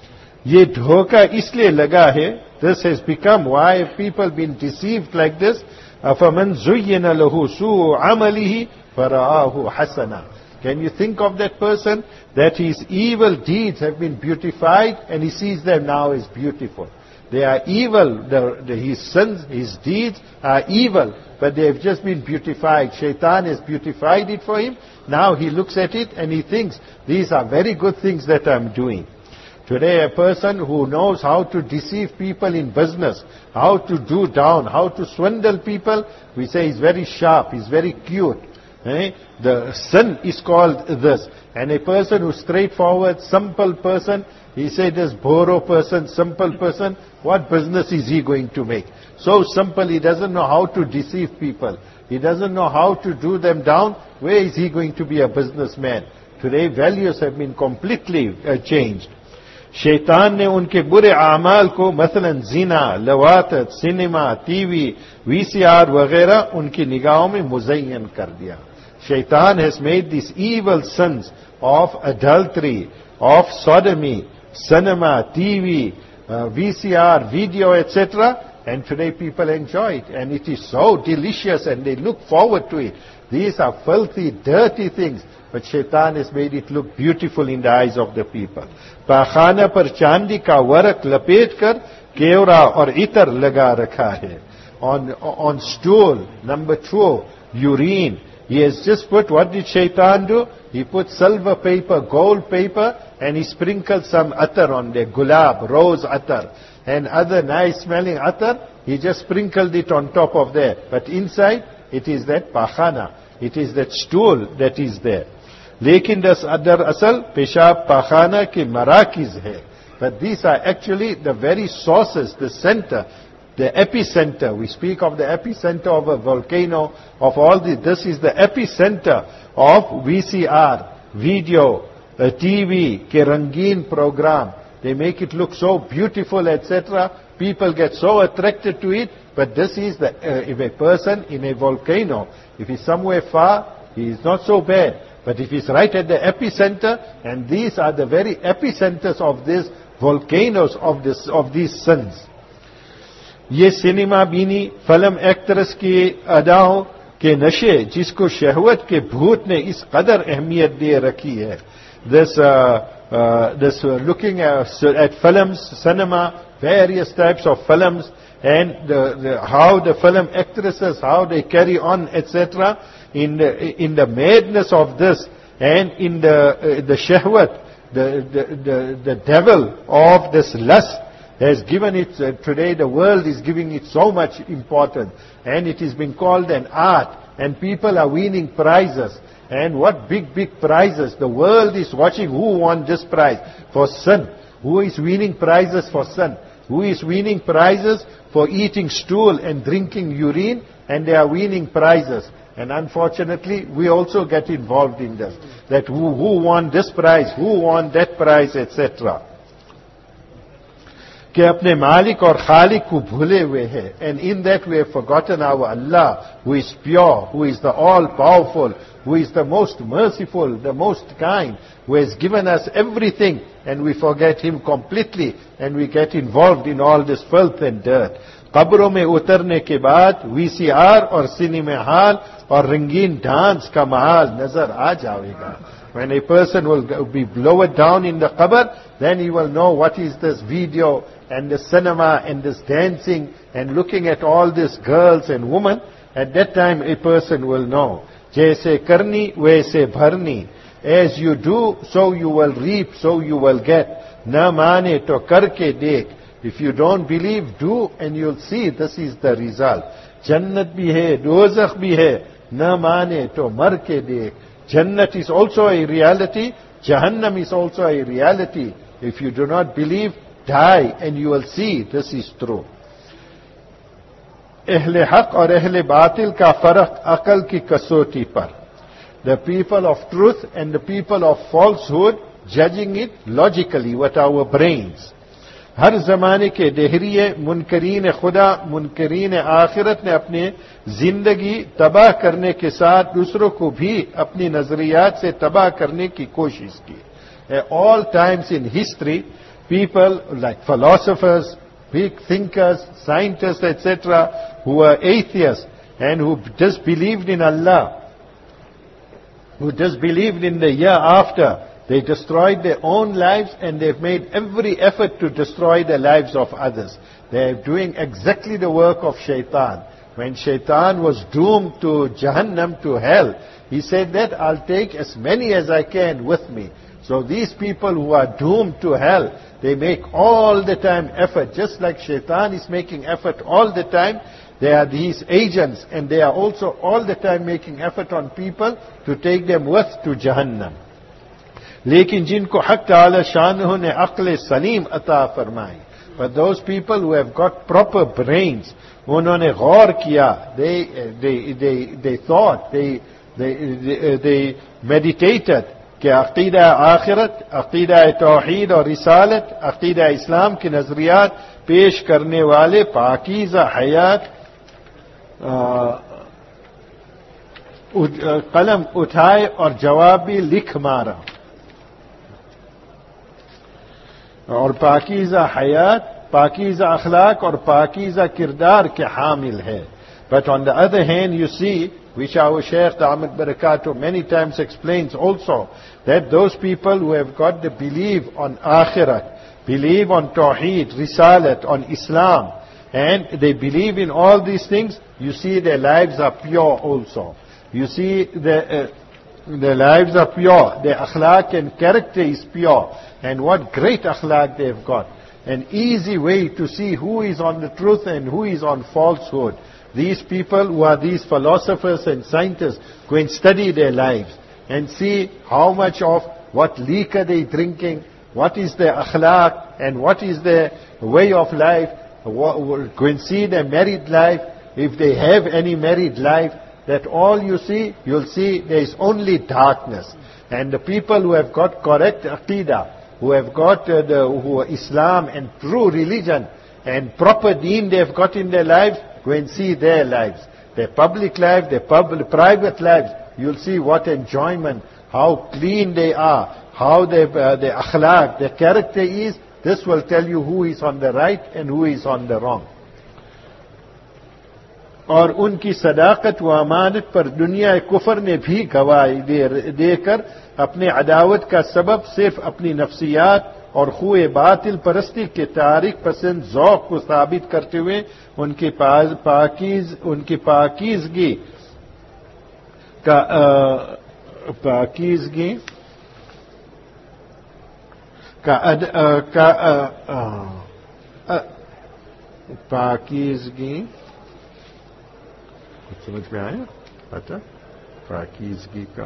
Ye dhoka isliye laga hai. This has become, why have people been deceived like this? أَفَمَنْ زُيِّنَ لَهُ سُوءُ عَمَلِهِ فَرَآهُ حَسَنًا. Can you think of that person that his evil deeds have been beautified and he sees them now as beautiful? They are evil, the, the, his sins, his deeds are evil, but they have just been beautified. Shaitan has beautified it for him. Now he looks at it and he thinks, these are very good things that I'm doing. Today a person who knows how to deceive people in business, how to do down, how to swindle people, we say he's very sharp, he's very cute. Eh? The sin is called this. And a person who's straightforward, simple person, he said this boro person, simple person, what business is he going to make? So simple, he doesn't know how to deceive people. He doesn't know how to do them down. Where is he going to be a businessman? Today values have been completely uh, changed. शैतान ने उनके बुरे आमाल को मसलन जिना, लवातत, cinema, TV, VCR वगैरह उनकी निगाहों में मुज़य्यन कर दिया. Shaitan has made these evil sins of adultery, of sodomy, cinema, T V, uh, V C R, video, et cetera. And today people enjoy it. And it is so delicious and they look forward to it. These are filthy, dirty things. But Shaitan has made it look beautiful in the eyes of the people. Pakhana par chandi ka warak lapet kar keura or itar laga rakha hai. On, on stool, number two, urine. He has just put, what did Shaitan do? He put silver paper, gold paper, and he sprinkled some attar on there, gulab, rose attar, and other nice smelling attar. He just sprinkled it on top of there. But inside, it is that pakhana. It is that stool that is there. Lekin das adar asal peshab pakhana ki marakiz hai. But these are actually the very sources, the center, the epicenter. We speak of the epicenter of a volcano, of all this. This is the epicenter of V C R, video, a T V, ke rangeen program. They make it look so beautiful, et cetera. People get so attracted to it. But this is the, uh, if a person in a volcano, if he's somewhere far, he is not so bad. But if he's right at the epicenter, and these are the very epicenters of these volcanoes of this of these sins. ये cinema बीनी film actress की अदाओं के नशे जिसको शहवत के भूत ने इस कदर अहमियत दे रखी है. This uh, uh, this uh, looking at, at films, cinema, various types of films, and the, the, how the film actresses, how they carry on, et cetera. In the in the madness of this, and in the uh, the shahwat, the, the the the devil of this lust has given it, uh, today the world is giving it so much importance, and it is being called an art, and people are winning prizes. And what big, big prizes. The world is watching who won this prize for sin. Who is winning prizes for sin? Who is winning prizes for eating stool and drinking urine, and they are winning prizes. And unfortunately, we also get involved in this. That who, who won this prize, who won that prize, et cetera. कि अपने मालिक और खालिक को भूले हुए हैं. And in that we have forgotten our Allah, who is pure, who is the all-powerful, who is the most merciful, the most kind, who has given us everything, and we forget Him completely, and we get involved in all this filth and dirt. कब्रों में उतरने के बाद VCR और cinema hall और रंगीन dance का माहौल नजर आ जाएगा. When a person will be lowered down in the qabr, then he will know what is this video and the cinema and this dancing and looking at all these girls and women. At that time a person will know. जैसे करनी वैसे भरनी. As you do, so you will reap, so you will get. न माने तो करके देख. If you don't believe, do, and you'll see this is the result. जन्नत भी है, दोज़ख भी है. न माने तो मर के देख. Jannat is also a reality. Jahannam is also a reality. If you do not believe, die and you will see this is true. Ahle haq और ahle batil का फर्क अकल की कसौटी पर. The people of truth and the people of falsehood, judging it logically with our brains. हर जमाने के देहरिए मुनकरीन खुदा मुनकरीन आखिरत ने अपने जिंदगी तबाह करने के साथ दूसरों को भी अपनी नजरियात से तबाह करने की कोशिश की. At all times in history, people like philosophers, big thinkers, scientists, et cetera, who were atheists and who disbelieved in Allah, who disbelieved in the year after, they destroyed their own lives and they've made every effort to destroy the lives of others. They're doing exactly the work of Shaitan. When Shaitan was doomed to Jahannam, to hell, he said that I'll take as many as I can with me. So these people who are doomed to hell, they make all the time effort, just like Shaitan is making effort all the time. They are these agents and they are also all the time making effort on people to take them with to Jahannam. लेकिन जिनको हक ताला शानहु ने अक्ल सलीम अता फरमाई. But those people who have got proper brains, उन्होंने गौर किया, they they they they thought, they they they, they meditated कि अक़ीदा आखिरत, अक़ीदा तौहीद और रिसालत, अक़ीदा इस्लाम के नजरियात पेश करने वाले पाकीज़ा हयात कलम उठाए और जवाब भी लिख मारा. और पाकीज़ा हयात, पाकीज़ा अखलाक और पाकीज़ा किरदार के हामिल है. But on the other hand, you see, which our Shaykh Da'amat Barakatuh many times explains also, that those people who have got the belief on Akhirat, believe on Tawheed, Risalat, on Islam, and they believe in all these things, you see their lives are pure also. You see the, uh, their lives are pure, their akhlaq and character is pure. And what great akhlaq they've got. An easy way to see who is on the truth and who is on falsehood. These people who are these philosophers and scientists, go and study their lives and see how much of what liquor they drinking, what is their akhlaq and what is their way of life. Go and see their married life, if they have any married life. That all you see, you'll see there is only darkness. And the people who have got correct aqidah, who have got uh, the who Islam and true religion and proper deen they have got in their lives, go and see their lives. Their public life, their public, private lives, you'll see what enjoyment, how clean they are, how their, uh, their akhlaq, their character is. This will tell you who is on the right and who is on the wrong. और उनकी सदाकत व अमानत पर दुनिया कुफर ने भी गवाही दे, देकर अपने अदावत का सबब सिर्फ अपनी नफ्सियात और खुए बातिल परस्ती के तारीख पसंद ज़ौक़ को साबित करते हुए उनकी पाकीज उनकी पाकीज़गी का आ, पाकीज़गी का अद, आ, का आ, आ, आ, पाकीज़गी समझ में आया? पता पाकीज़गी का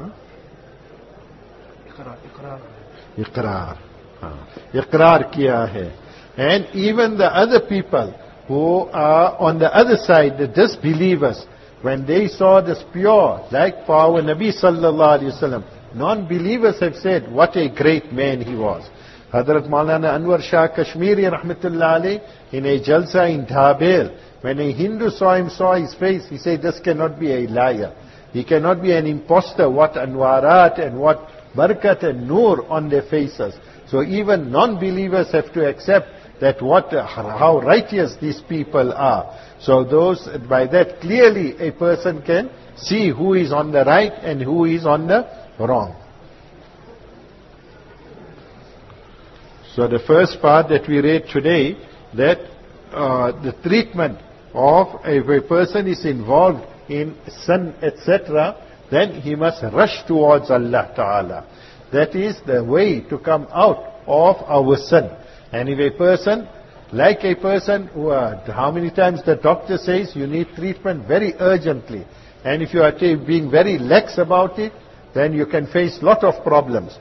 इकरार, हाँ, इकरार किया है. And even the other people who are on the other side, the disbelievers, when they saw this pure, like for our Nabi sallallahu alaihi wasallam, non-believers have said, what a great man he was. Hazrat Maulana Anwar Shah Kashmiri rahmatullah alayh, in a jalsa in Dhabel, when a Hindu saw him, saw his face, he said, this cannot be a liar. He cannot be an impostor. What anwarat and what barakat and nur on their faces. So even non-believers have to accept that what, how righteous these people are. So those, by that clearly a person can see who is on the right and who is on the wrong. So the first part that we read today, that uh, the treatment of if a person is involved in sin, et cetera, then he must rush towards Allah Ta'ala. That is the way to come out of our sin. And if a person, like a person who, uh, how many times the doctor says you need treatment very urgently, and if you are being very lax about it, then you can face lot of problems.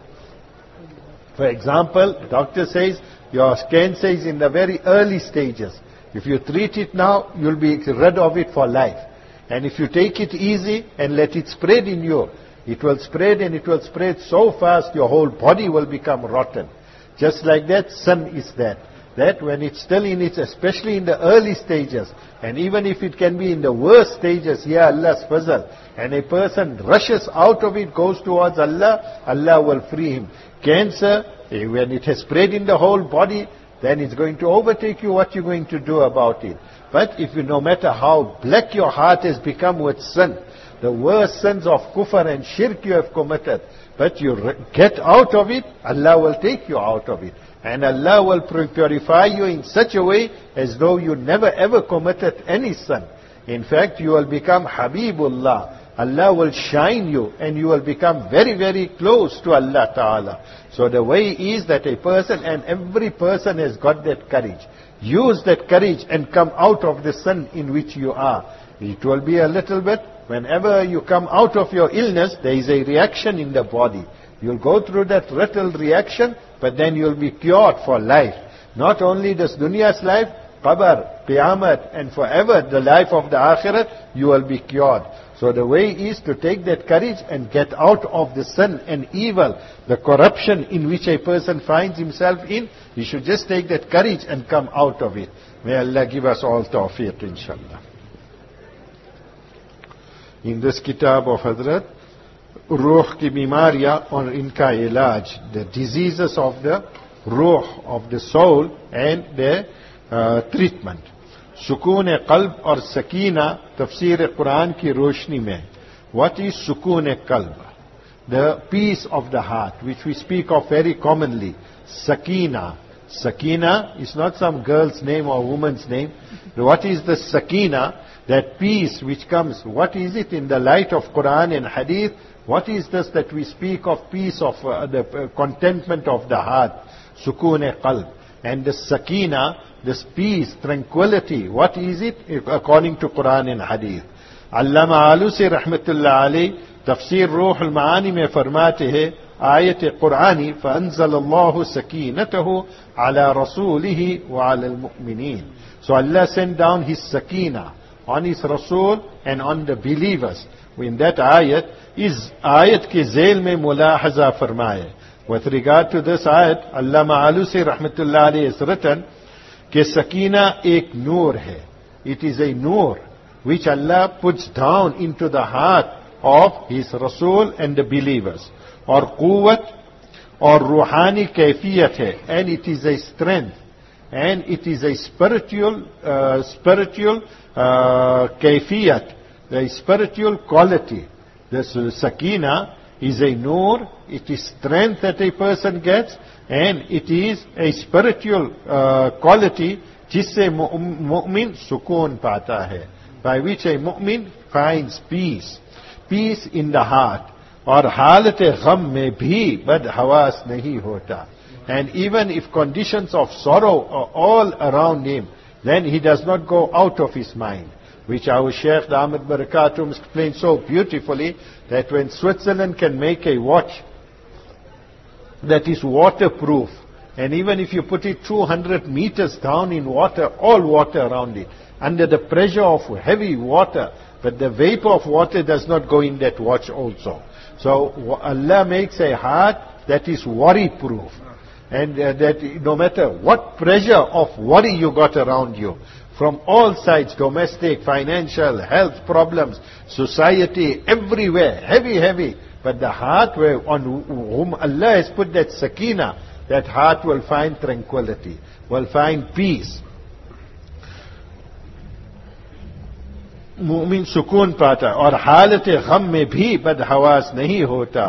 For example, doctor says your cancer is in the very early stages. If you treat it now, you'll be rid of it for life. And if you take it easy and let it spread in you, it will spread and it will spread so fast your whole body will become rotten. Just like that, sin is that. That when it's still in its, especially in the early stages, and even if it can be in the worst stages, yeah, Allah's fazl, and a person rushes out of it, goes towards Allah, Allah will free him. Cancer, when it has spread in the whole body, then it's going to overtake you. What you're going to do about it? But if you, no matter how black your heart has become with sin, the worst sins of kufr and shirk you have committed, but you get out of it, Allah will take you out of it. And Allah will purify you in such a way as though you never ever committed any sin. In fact, you will become Habibullah. Allah will shine you and you will become very, very close to Allah Ta'ala. So the way is that a person, and every person has got that courage. Use that courage and come out of the sin in which you are. It will be a little bit, whenever you come out of your illness, there is a reaction in the body. You'll go through that little reaction, but then you'll be cured for life. Not only this dunya's life, qabr, qiyamat, and forever the life of the akhirat, you will be cured. So the way is to take that courage and get out of the sin and evil, the corruption in which a person finds himself in. He should just take that courage and come out of it. May Allah give us all tawfiq, inshallah. In this kitab of Hazrat, Ruh ki bimariya or inka ilaj, the diseases of the ruh, of the soul, and their uh, treatment. सुकून कल्ब और सकीना तफसीर कुरान की रोशनी में. What is सुकून कल्ब? The peace of the heart, which we speak of very commonly. Sakina. Sakina is not some girl's name or woman's name. What is the sakina? That peace which comes. What is it in the light of Quran and Hadith? What is this that we speak of peace of uh, the uh, contentment of the heart? Sukoon qalb. And the sakina, this peace, tranquility, what is it? According to Quran and Hadith. Allama Alusi rahmatullah alayhi, tafsir Ruh al-Ma'ani mein farmate hai, ayat Qur'ani, فَأَنزَلَ اللَّهُ سَكِينَتَهُ عَلَى رَسُولِهِ وَعَلَى الْمُؤْمِنِينَ. So Allah sent down His sakina on His Rasul and on the believers. In that ayat, is ayat ke zeel mein mulahaza farmaye. With regard to this ayat, Allama Alusi rahmatullah alayhi has written, कि sakina एक नूर है. It is a nur which Allah puts down into the heart of His Rasul and the believers. और quwwat और रूहानी कैफियत है. And it is a strength and it is a spiritual, uh, spiritual uh, kayfiyat, a spiritual quality. This sakina is a nur, it is strength that a person gets, and it is a spiritual uh, quality jisse mu'min sukoon pata hai, by which a mu'min finds peace, peace in the heart. और हालत गम में भी बद हवास नहीं होता. And even if conditions of sorrow are all around him, then he does not go out of his mind, which our Shaykh Ahmad Barakatum explained so beautifully, that when Switzerland can make a watch that is waterproof, and even if you put it two hundred meters down in water, all water around it, under the pressure of heavy water, but the vapor of water does not go in that watch also. So Allah makes a heart that is worry-proof, and uh, that no matter what pressure of worry you got around you, from all sides, domestic, financial, health problems, society, everywhere, heavy, heavy, but the heart where on whom Allah has put that sakina, that heart will find tranquility, will find peace. Mumin सुकून पाता और हालत गम में भी बदहवास नहीं होता,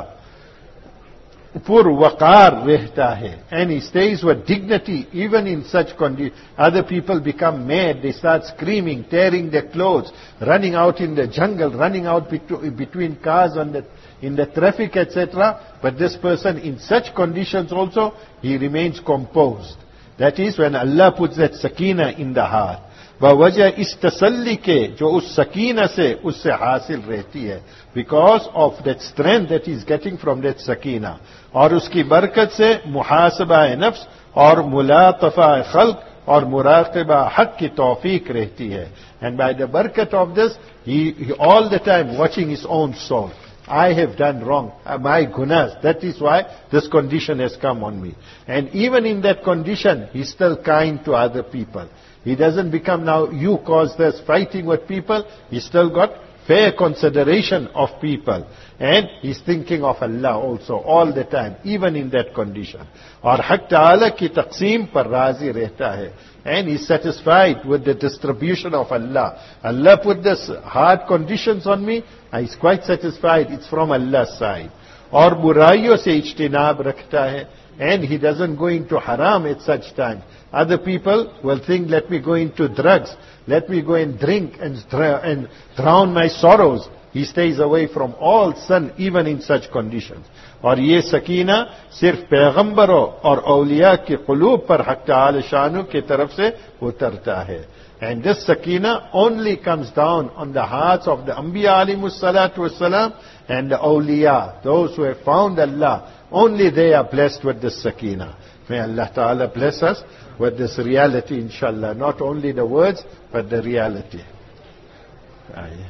पुरवकार रहता है, and he stays with dignity even in such conditions. Other people become mad, they start screaming, tearing their clothes, running out in the jungle, running out between cars on the, in the traffic, et cetera. But this person in such conditions also, he remains composed. That is when Allah puts that sakina in the heart. वजह इस तसल्ली के जो उस सकीना से उससे हासिल रहती है, because of that strength that is getting from that सकीना, और उसकी बरकत से मुहासबा नफ्स और मुलातफा खल्क और मुराक़बा हक की तौफीक रहती है. एंड बाय द बरकत of this he all the time watching his own soul. I have done wrong, my gunas, that is why this condition has come on me. And even in that condition, he's still kind to other people. He doesn't become now, you cause this, fighting with people. He's still got fair consideration of people. And he's thinking of Allah also, all the time, even in that condition. Aur Haq Ta'ala ki taqseem par razi rehta hai. And he's satisfied with the distribution of Allah. Allah put this hard conditions on me, he's quite satisfied, it's from Allah's side. Aur buraiyon se ijtinab rakhta hai. And he doesn't go into haram at such time. Other people will think, let me go into drugs, let me go and drink and, and drown my sorrows. He stays away from all sin, even in such conditions. और ये सकीना सिर्फ पैगंबरों और औलिया के क़ुलूब पर हक़ तआला शानु की तरफ से उतरता है. And this sakina only comes down on the hearts of the Anbiya alayhimus salatu wassalam and the awliya, those who have found Allah. Only they are blessed with this sakina. May Allah Ta'ala bless us with this reality, inshallah. Not only the words, but the reality. Aye.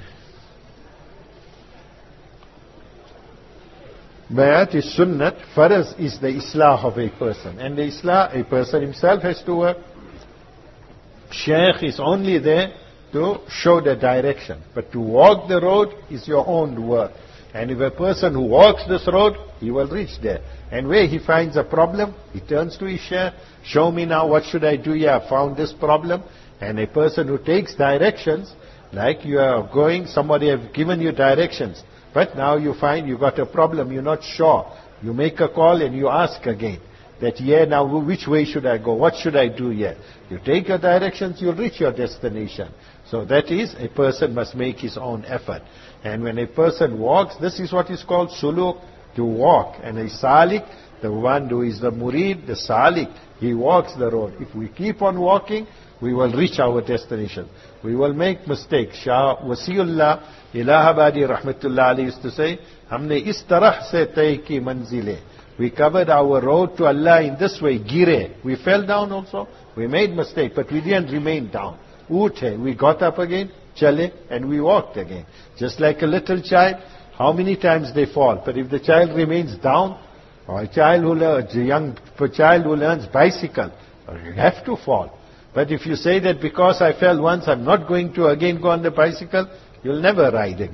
Bayat is sunnat. Faraz is the islah of a person. And the islah, a person himself has to work. Shaykh is only there to show the direction. But to walk the road is your own work. And if a person who walks this road, he will reach there. And where he finds a problem, he turns to his shaykh. Show me now, what should I do here? I found this problem. And a person who takes directions, like you are going, somebody have given you directions. But now you find you got a problem, you're not sure. You make a call and you ask again. That, yeah, now which way should I go? What should I do here? You take your directions, you'll reach your destination. So that is, a person must make his own effort. And when a person walks, this is what is called suluk, to walk. And a salik, the one who is the murid, the salik, he walks the road. If we keep on walking, we will reach our destination. We will make mistakes. Shah Wasiullah Ilahabadi Rahmatullah Ali used to say, Humne is tarah se tay ki manzile. We covered our road to Allah in this way, gire. We fell down also. We made mistake, but we didn't remain down. Uthe, we got up again, chale, and we walked again. Just like a little child, how many times they fall? But if the child remains down, or a child who learns, a young a child who learns bicycle, you have to fall. But if you say that because I fell once, I'm not going to again go on the bicycle, you'll never ride again.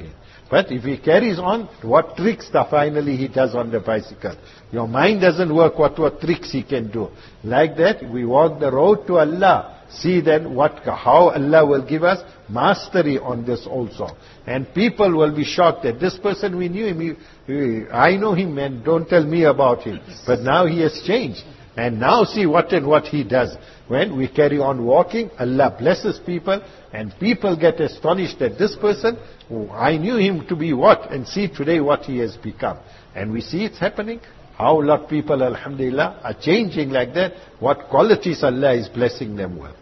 But if he carries on, what tricks the finally he does on the bicycle? Your mind doesn't work, what, what tricks he can do. Like that, we walk the road to Allah. See then what, how Allah will give us mastery on this also. And people will be shocked that this person, we knew him, he, he, I know him and don't tell me about him. But now he has changed. And now see what and what he does. When we carry on walking, Allah blesses people, and people get astonished that this person, oh, I knew him to be what, and see today what he has become. And we see it's happening. How a lot of people, alhamdulillah, are changing like that. What qualities Allah is blessing them with.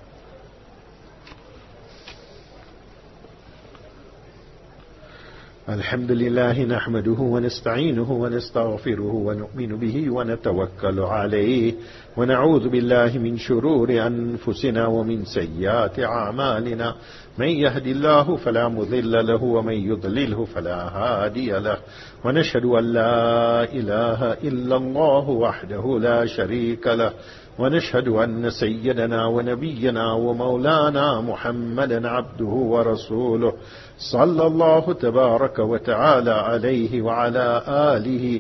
الحمد لله نحمده ونستعينه ونستغفره ونؤمن به ونتوكل عليه ونعوذ بالله من شرور أنفسنا ومن سيئات أعمالنا من يهد الله فلا مضل له ومن يضلله فلا هادي له ونشهد أن لا إله إلا الله وحده لا شريك له ونشهد أن سيدنا ونبينا ومولانا محمدا عبده ورسوله صلى الله تبارك وتعالى عليه وعلى آله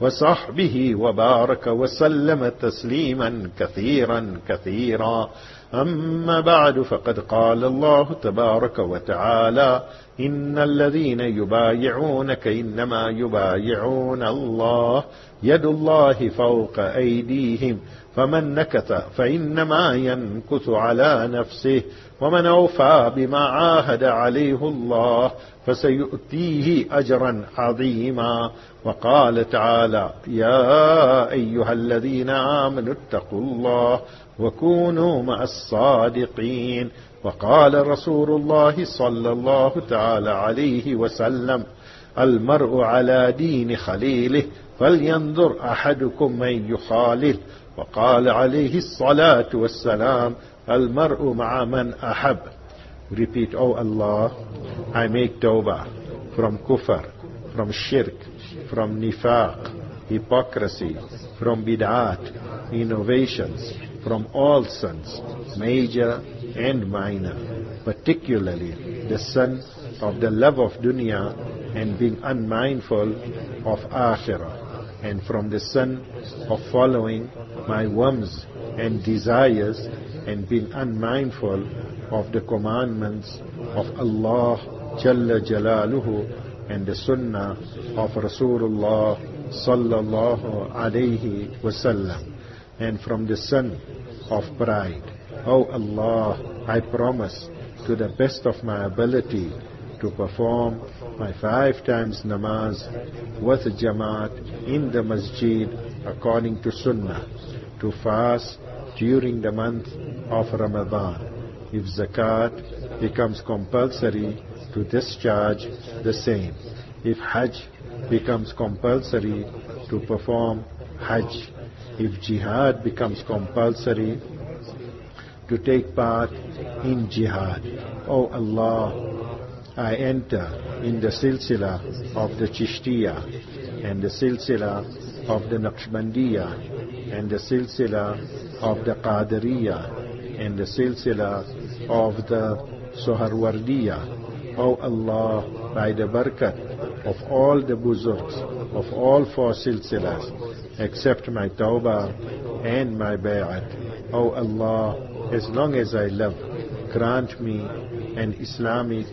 وصحبه وبارك وسلم تسليما كثيرا كثيرا. أما بعد فقد قال الله تبارك وتعالى إن الذين يبايعونك إنما يبايعون الله يد الله فوق أيديهم فمن نكث فإنما ينكث على نفسه ومن أوفى بما عاهد عليه الله فسيؤتيه أجرا عظيما. وقال تعالى يا أيها الذين آمنوا اتقوا الله وكونوا مع الصادقين. وقال رسول الله صلى الله تعالى عليه وسلم المرء على دين خليله فلينظر أحدكم من يخالل. وقال عليه الصلاة والسلام المرء مع من أحب. Repeat, oh Allah, I make tawbah from kufr, from shirk, from nifaq, hypocrisy, from bid'at, innovations, from all sins, major and minor, particularly the sin of the love of dunya and being unmindful of akhirah, and from the sin of following my whims and desires and being unmindful of the commandments of Allah Jalla Jalaluhu and the Sunnah of Rasulullah Sallallahu Alaihi Wasallam, and from the sin of pride. Oh Allah, I promise to the best of my ability to perform my five times namaz with Jamaat in the masjid according to Sunnah, to fast during the month of Ramadan. If zakat becomes compulsory, to discharge the same. If hajj becomes compulsory, to perform hajj. If jihad becomes compulsory, to take part in jihad. Oh Allah, I enter in the silsila of the Chishtiya and the silsila of the Naqshbandiya and the silsila of the Qadariya and the silsila of the Suharwardiya. Oh Allah, by the barakat of all the buzurgs of all four silsilas, accept my tawbah and my bay'at. Oh Allah, as long as I live, grant me an Islamic,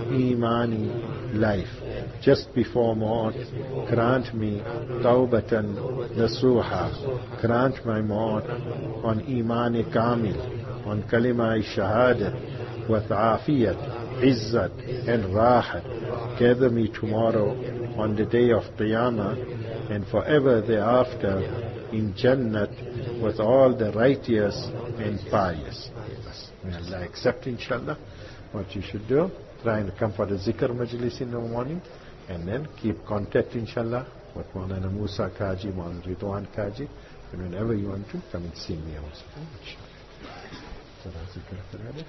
Imani life. Just before maut, grant me tawbatan nasuha. Grant my maut on Imani Kamil, on Kalima Shahadat, with Afiyat, Izzat and Rahat. Gather me tomorrow on the day of Qiyamah and forever thereafter in Jannat with all the righteous and pious. May Allah accept, inshallah. What you should do, try and come for the zikr majlis in the morning, and then keep contact, inshallah, with Maulana Musa Kaji, Maulana Ridwan Kaji, and whenever you want to, come and see me also. So that's zikr.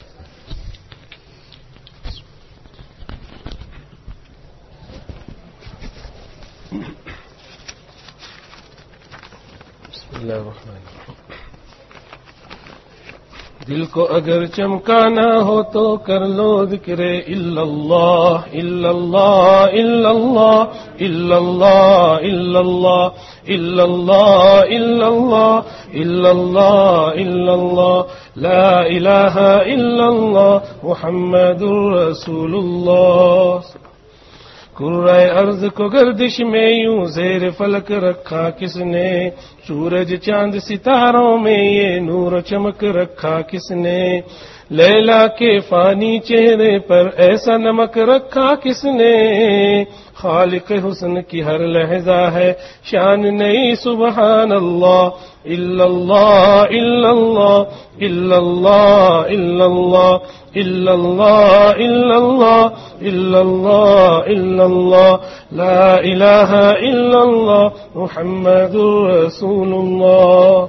بسم الله الرحمن الرحيم دل کو اگر چمکانا ہو تو کر لو ذکر الا اللہ الا اللہ الا اللہ الا اللہ الا اللہ الا اللہ الا اللہ الا اللہ الا اللہ لا الہ الا اللہ محمد رسول اللہ. کرۂ ارض کو گردش میں یوں زیر فلک رکھا کس نے؟ سورج چاند ستاروں میں یہ نور چمک رکھا کس نے؟ لیلا کے فانی چہرے پر ایسا نمک رکھا کس نے؟ خالق حسن کی ہر لحظہ ہے شان نئی سبحان اللہ الا اللہ الا اللہ الا اللہ الا اللہ الا اللہ الا اللہ الا اللہ الا اللہ لا الہ الا اللہ محمد رسول اللہ.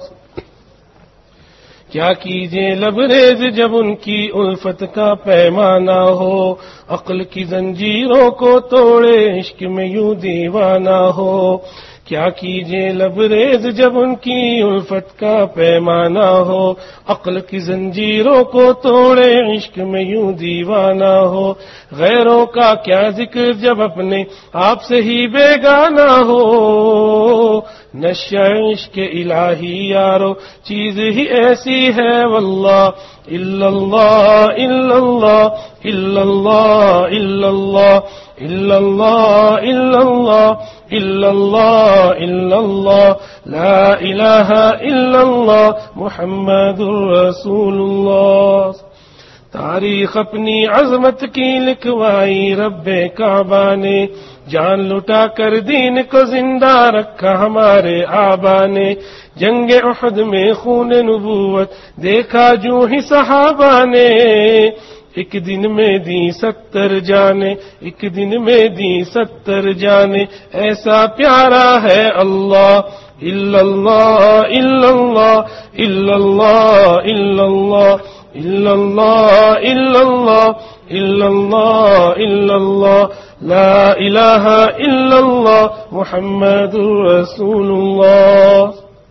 کیا کیجئے لبریز جب ان کی الفت کا پیمانہ ہو، عقل کی زنجیروں کو توڑے عشق میں یوں دیوانہ ہو. کیا کیجئے لبریز جب ان کی الفت کا پیمانہ ہو، عقل کی زنجیروں کو توڑے عشق میں یوں دیوانہ ہو. غیروں کا کیا ذکر جب اپنے آپ سے ہی بیگانہ ہو. نشہ عشق الہی یارو چیز ہی ایسی ہے واللہ الا اللہ الا اللہ الا اللہ الا اللہ الا اللہ الا اللہ الا اللہ الا اللہ لا الہ الا اللہ محمد رسول اللہ. تاریخ اپنی عظمت کی لکھوائی رب کعبہ نے، جان لٹا کر دین کو زندہ رکھا ہمارے آبا نے. جنگ احد میں خون نبوت دیکھا جو ہی صحابہ نے، ایک دن میں دی ستر جانے، ایک دن میں دی ستر جانے. ایسا پیارا ہے اللہ الا اللہ الا اللہ الا اللہ الا اللہ الا اللہ الا اللہ الا اللہ الا اللہ لا الہ الا اللہ محمد رسول اللہ.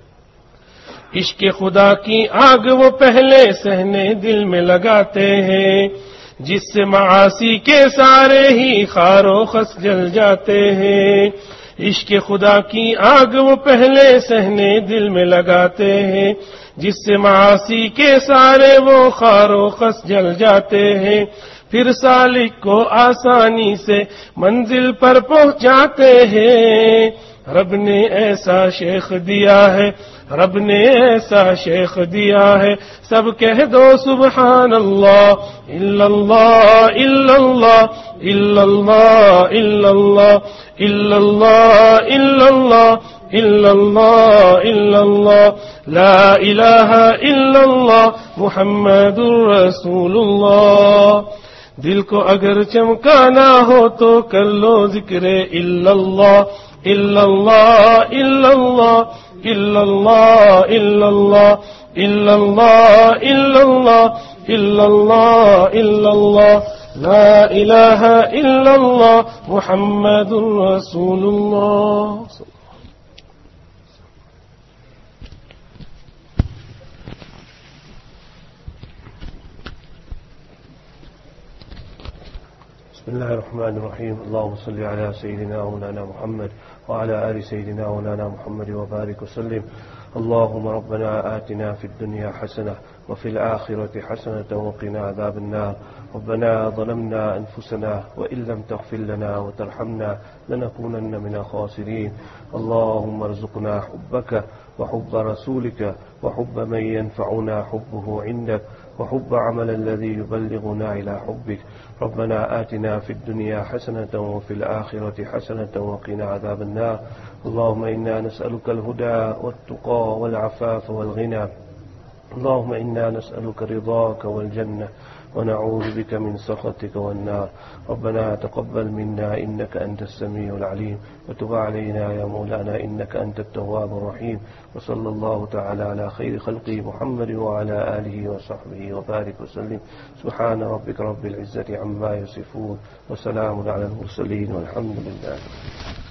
عشق خدا کی آگ وہ پہلے سہنے دل میں لگاتے ہیں، جس سے معاصی کے سارے ہی خار و خس جل جاتے ہیں. عشق خدا کی آگ وہ پہلے سہنے دل میں لگاتے ہیں، جس سے معاصی کے سارے وہ خار و خس جل جاتے ہیں. پھر سالک کو آسانی سے منزل پر پہنچاتے ہیں. رب نے ایسا شیخ دیا ہے، رب نے ایسا شیخ دیا ہے، سب کہہ دو سبحان اللہ الا اللہ الا اللہ الا اللہ الا اللہ الا اللہ الا اللہ الا اللہ الا اللہ لا الہ الا اللہ محمد رسول اللہ. دل کو اگر چمکانا ہو تو کر لو ذکر الا اللہ الا اللہ الا اللہ الا اللہ الا اللہ الا اللہ الا اللہ الا اللہ الا اللہ لا الہ الا اللہ محمد رسول اللہ. بسم الله الرحمن الرحيم. اللهم صل على سيدنا مولانا محمد وعلى آل سيدنا مولانا محمد وبارك وسلم. اللهم ربنا آتنا في الدنيا حسنة وفي الآخرة حسنة وقنا عذاب النار. ربنا ظلمنا أنفسنا وإن لم تغفر لنا وترحمنا لنكونن من الخاسرين. اللهم ارزقنا حبك وحب رسولك وحب من ينفعنا حبه عندك وحب عمل الذي يبلغنا إلى حبك. ربنا آتنا في الدنيا حسنة وفي الآخرة حسنة وقنا عذاب النار. اللهم إنا نسألك الهدى والتقى والعفاف والغنى. اللهم إنا نسألك رضاك والجنة ونعوذ بك من سخطك والنار. ربنا تقبل منا إنك أنت السميع العليم وتب علينا يا مولانا إنك أنت التواب الرحيم. وصلى الله تعالى على خير خلقه محمد وعلى آله وصحبه وبارك وسلم. سبحان ربك رب العزة عما يصفون وسلام على المرسلين والحمد لله.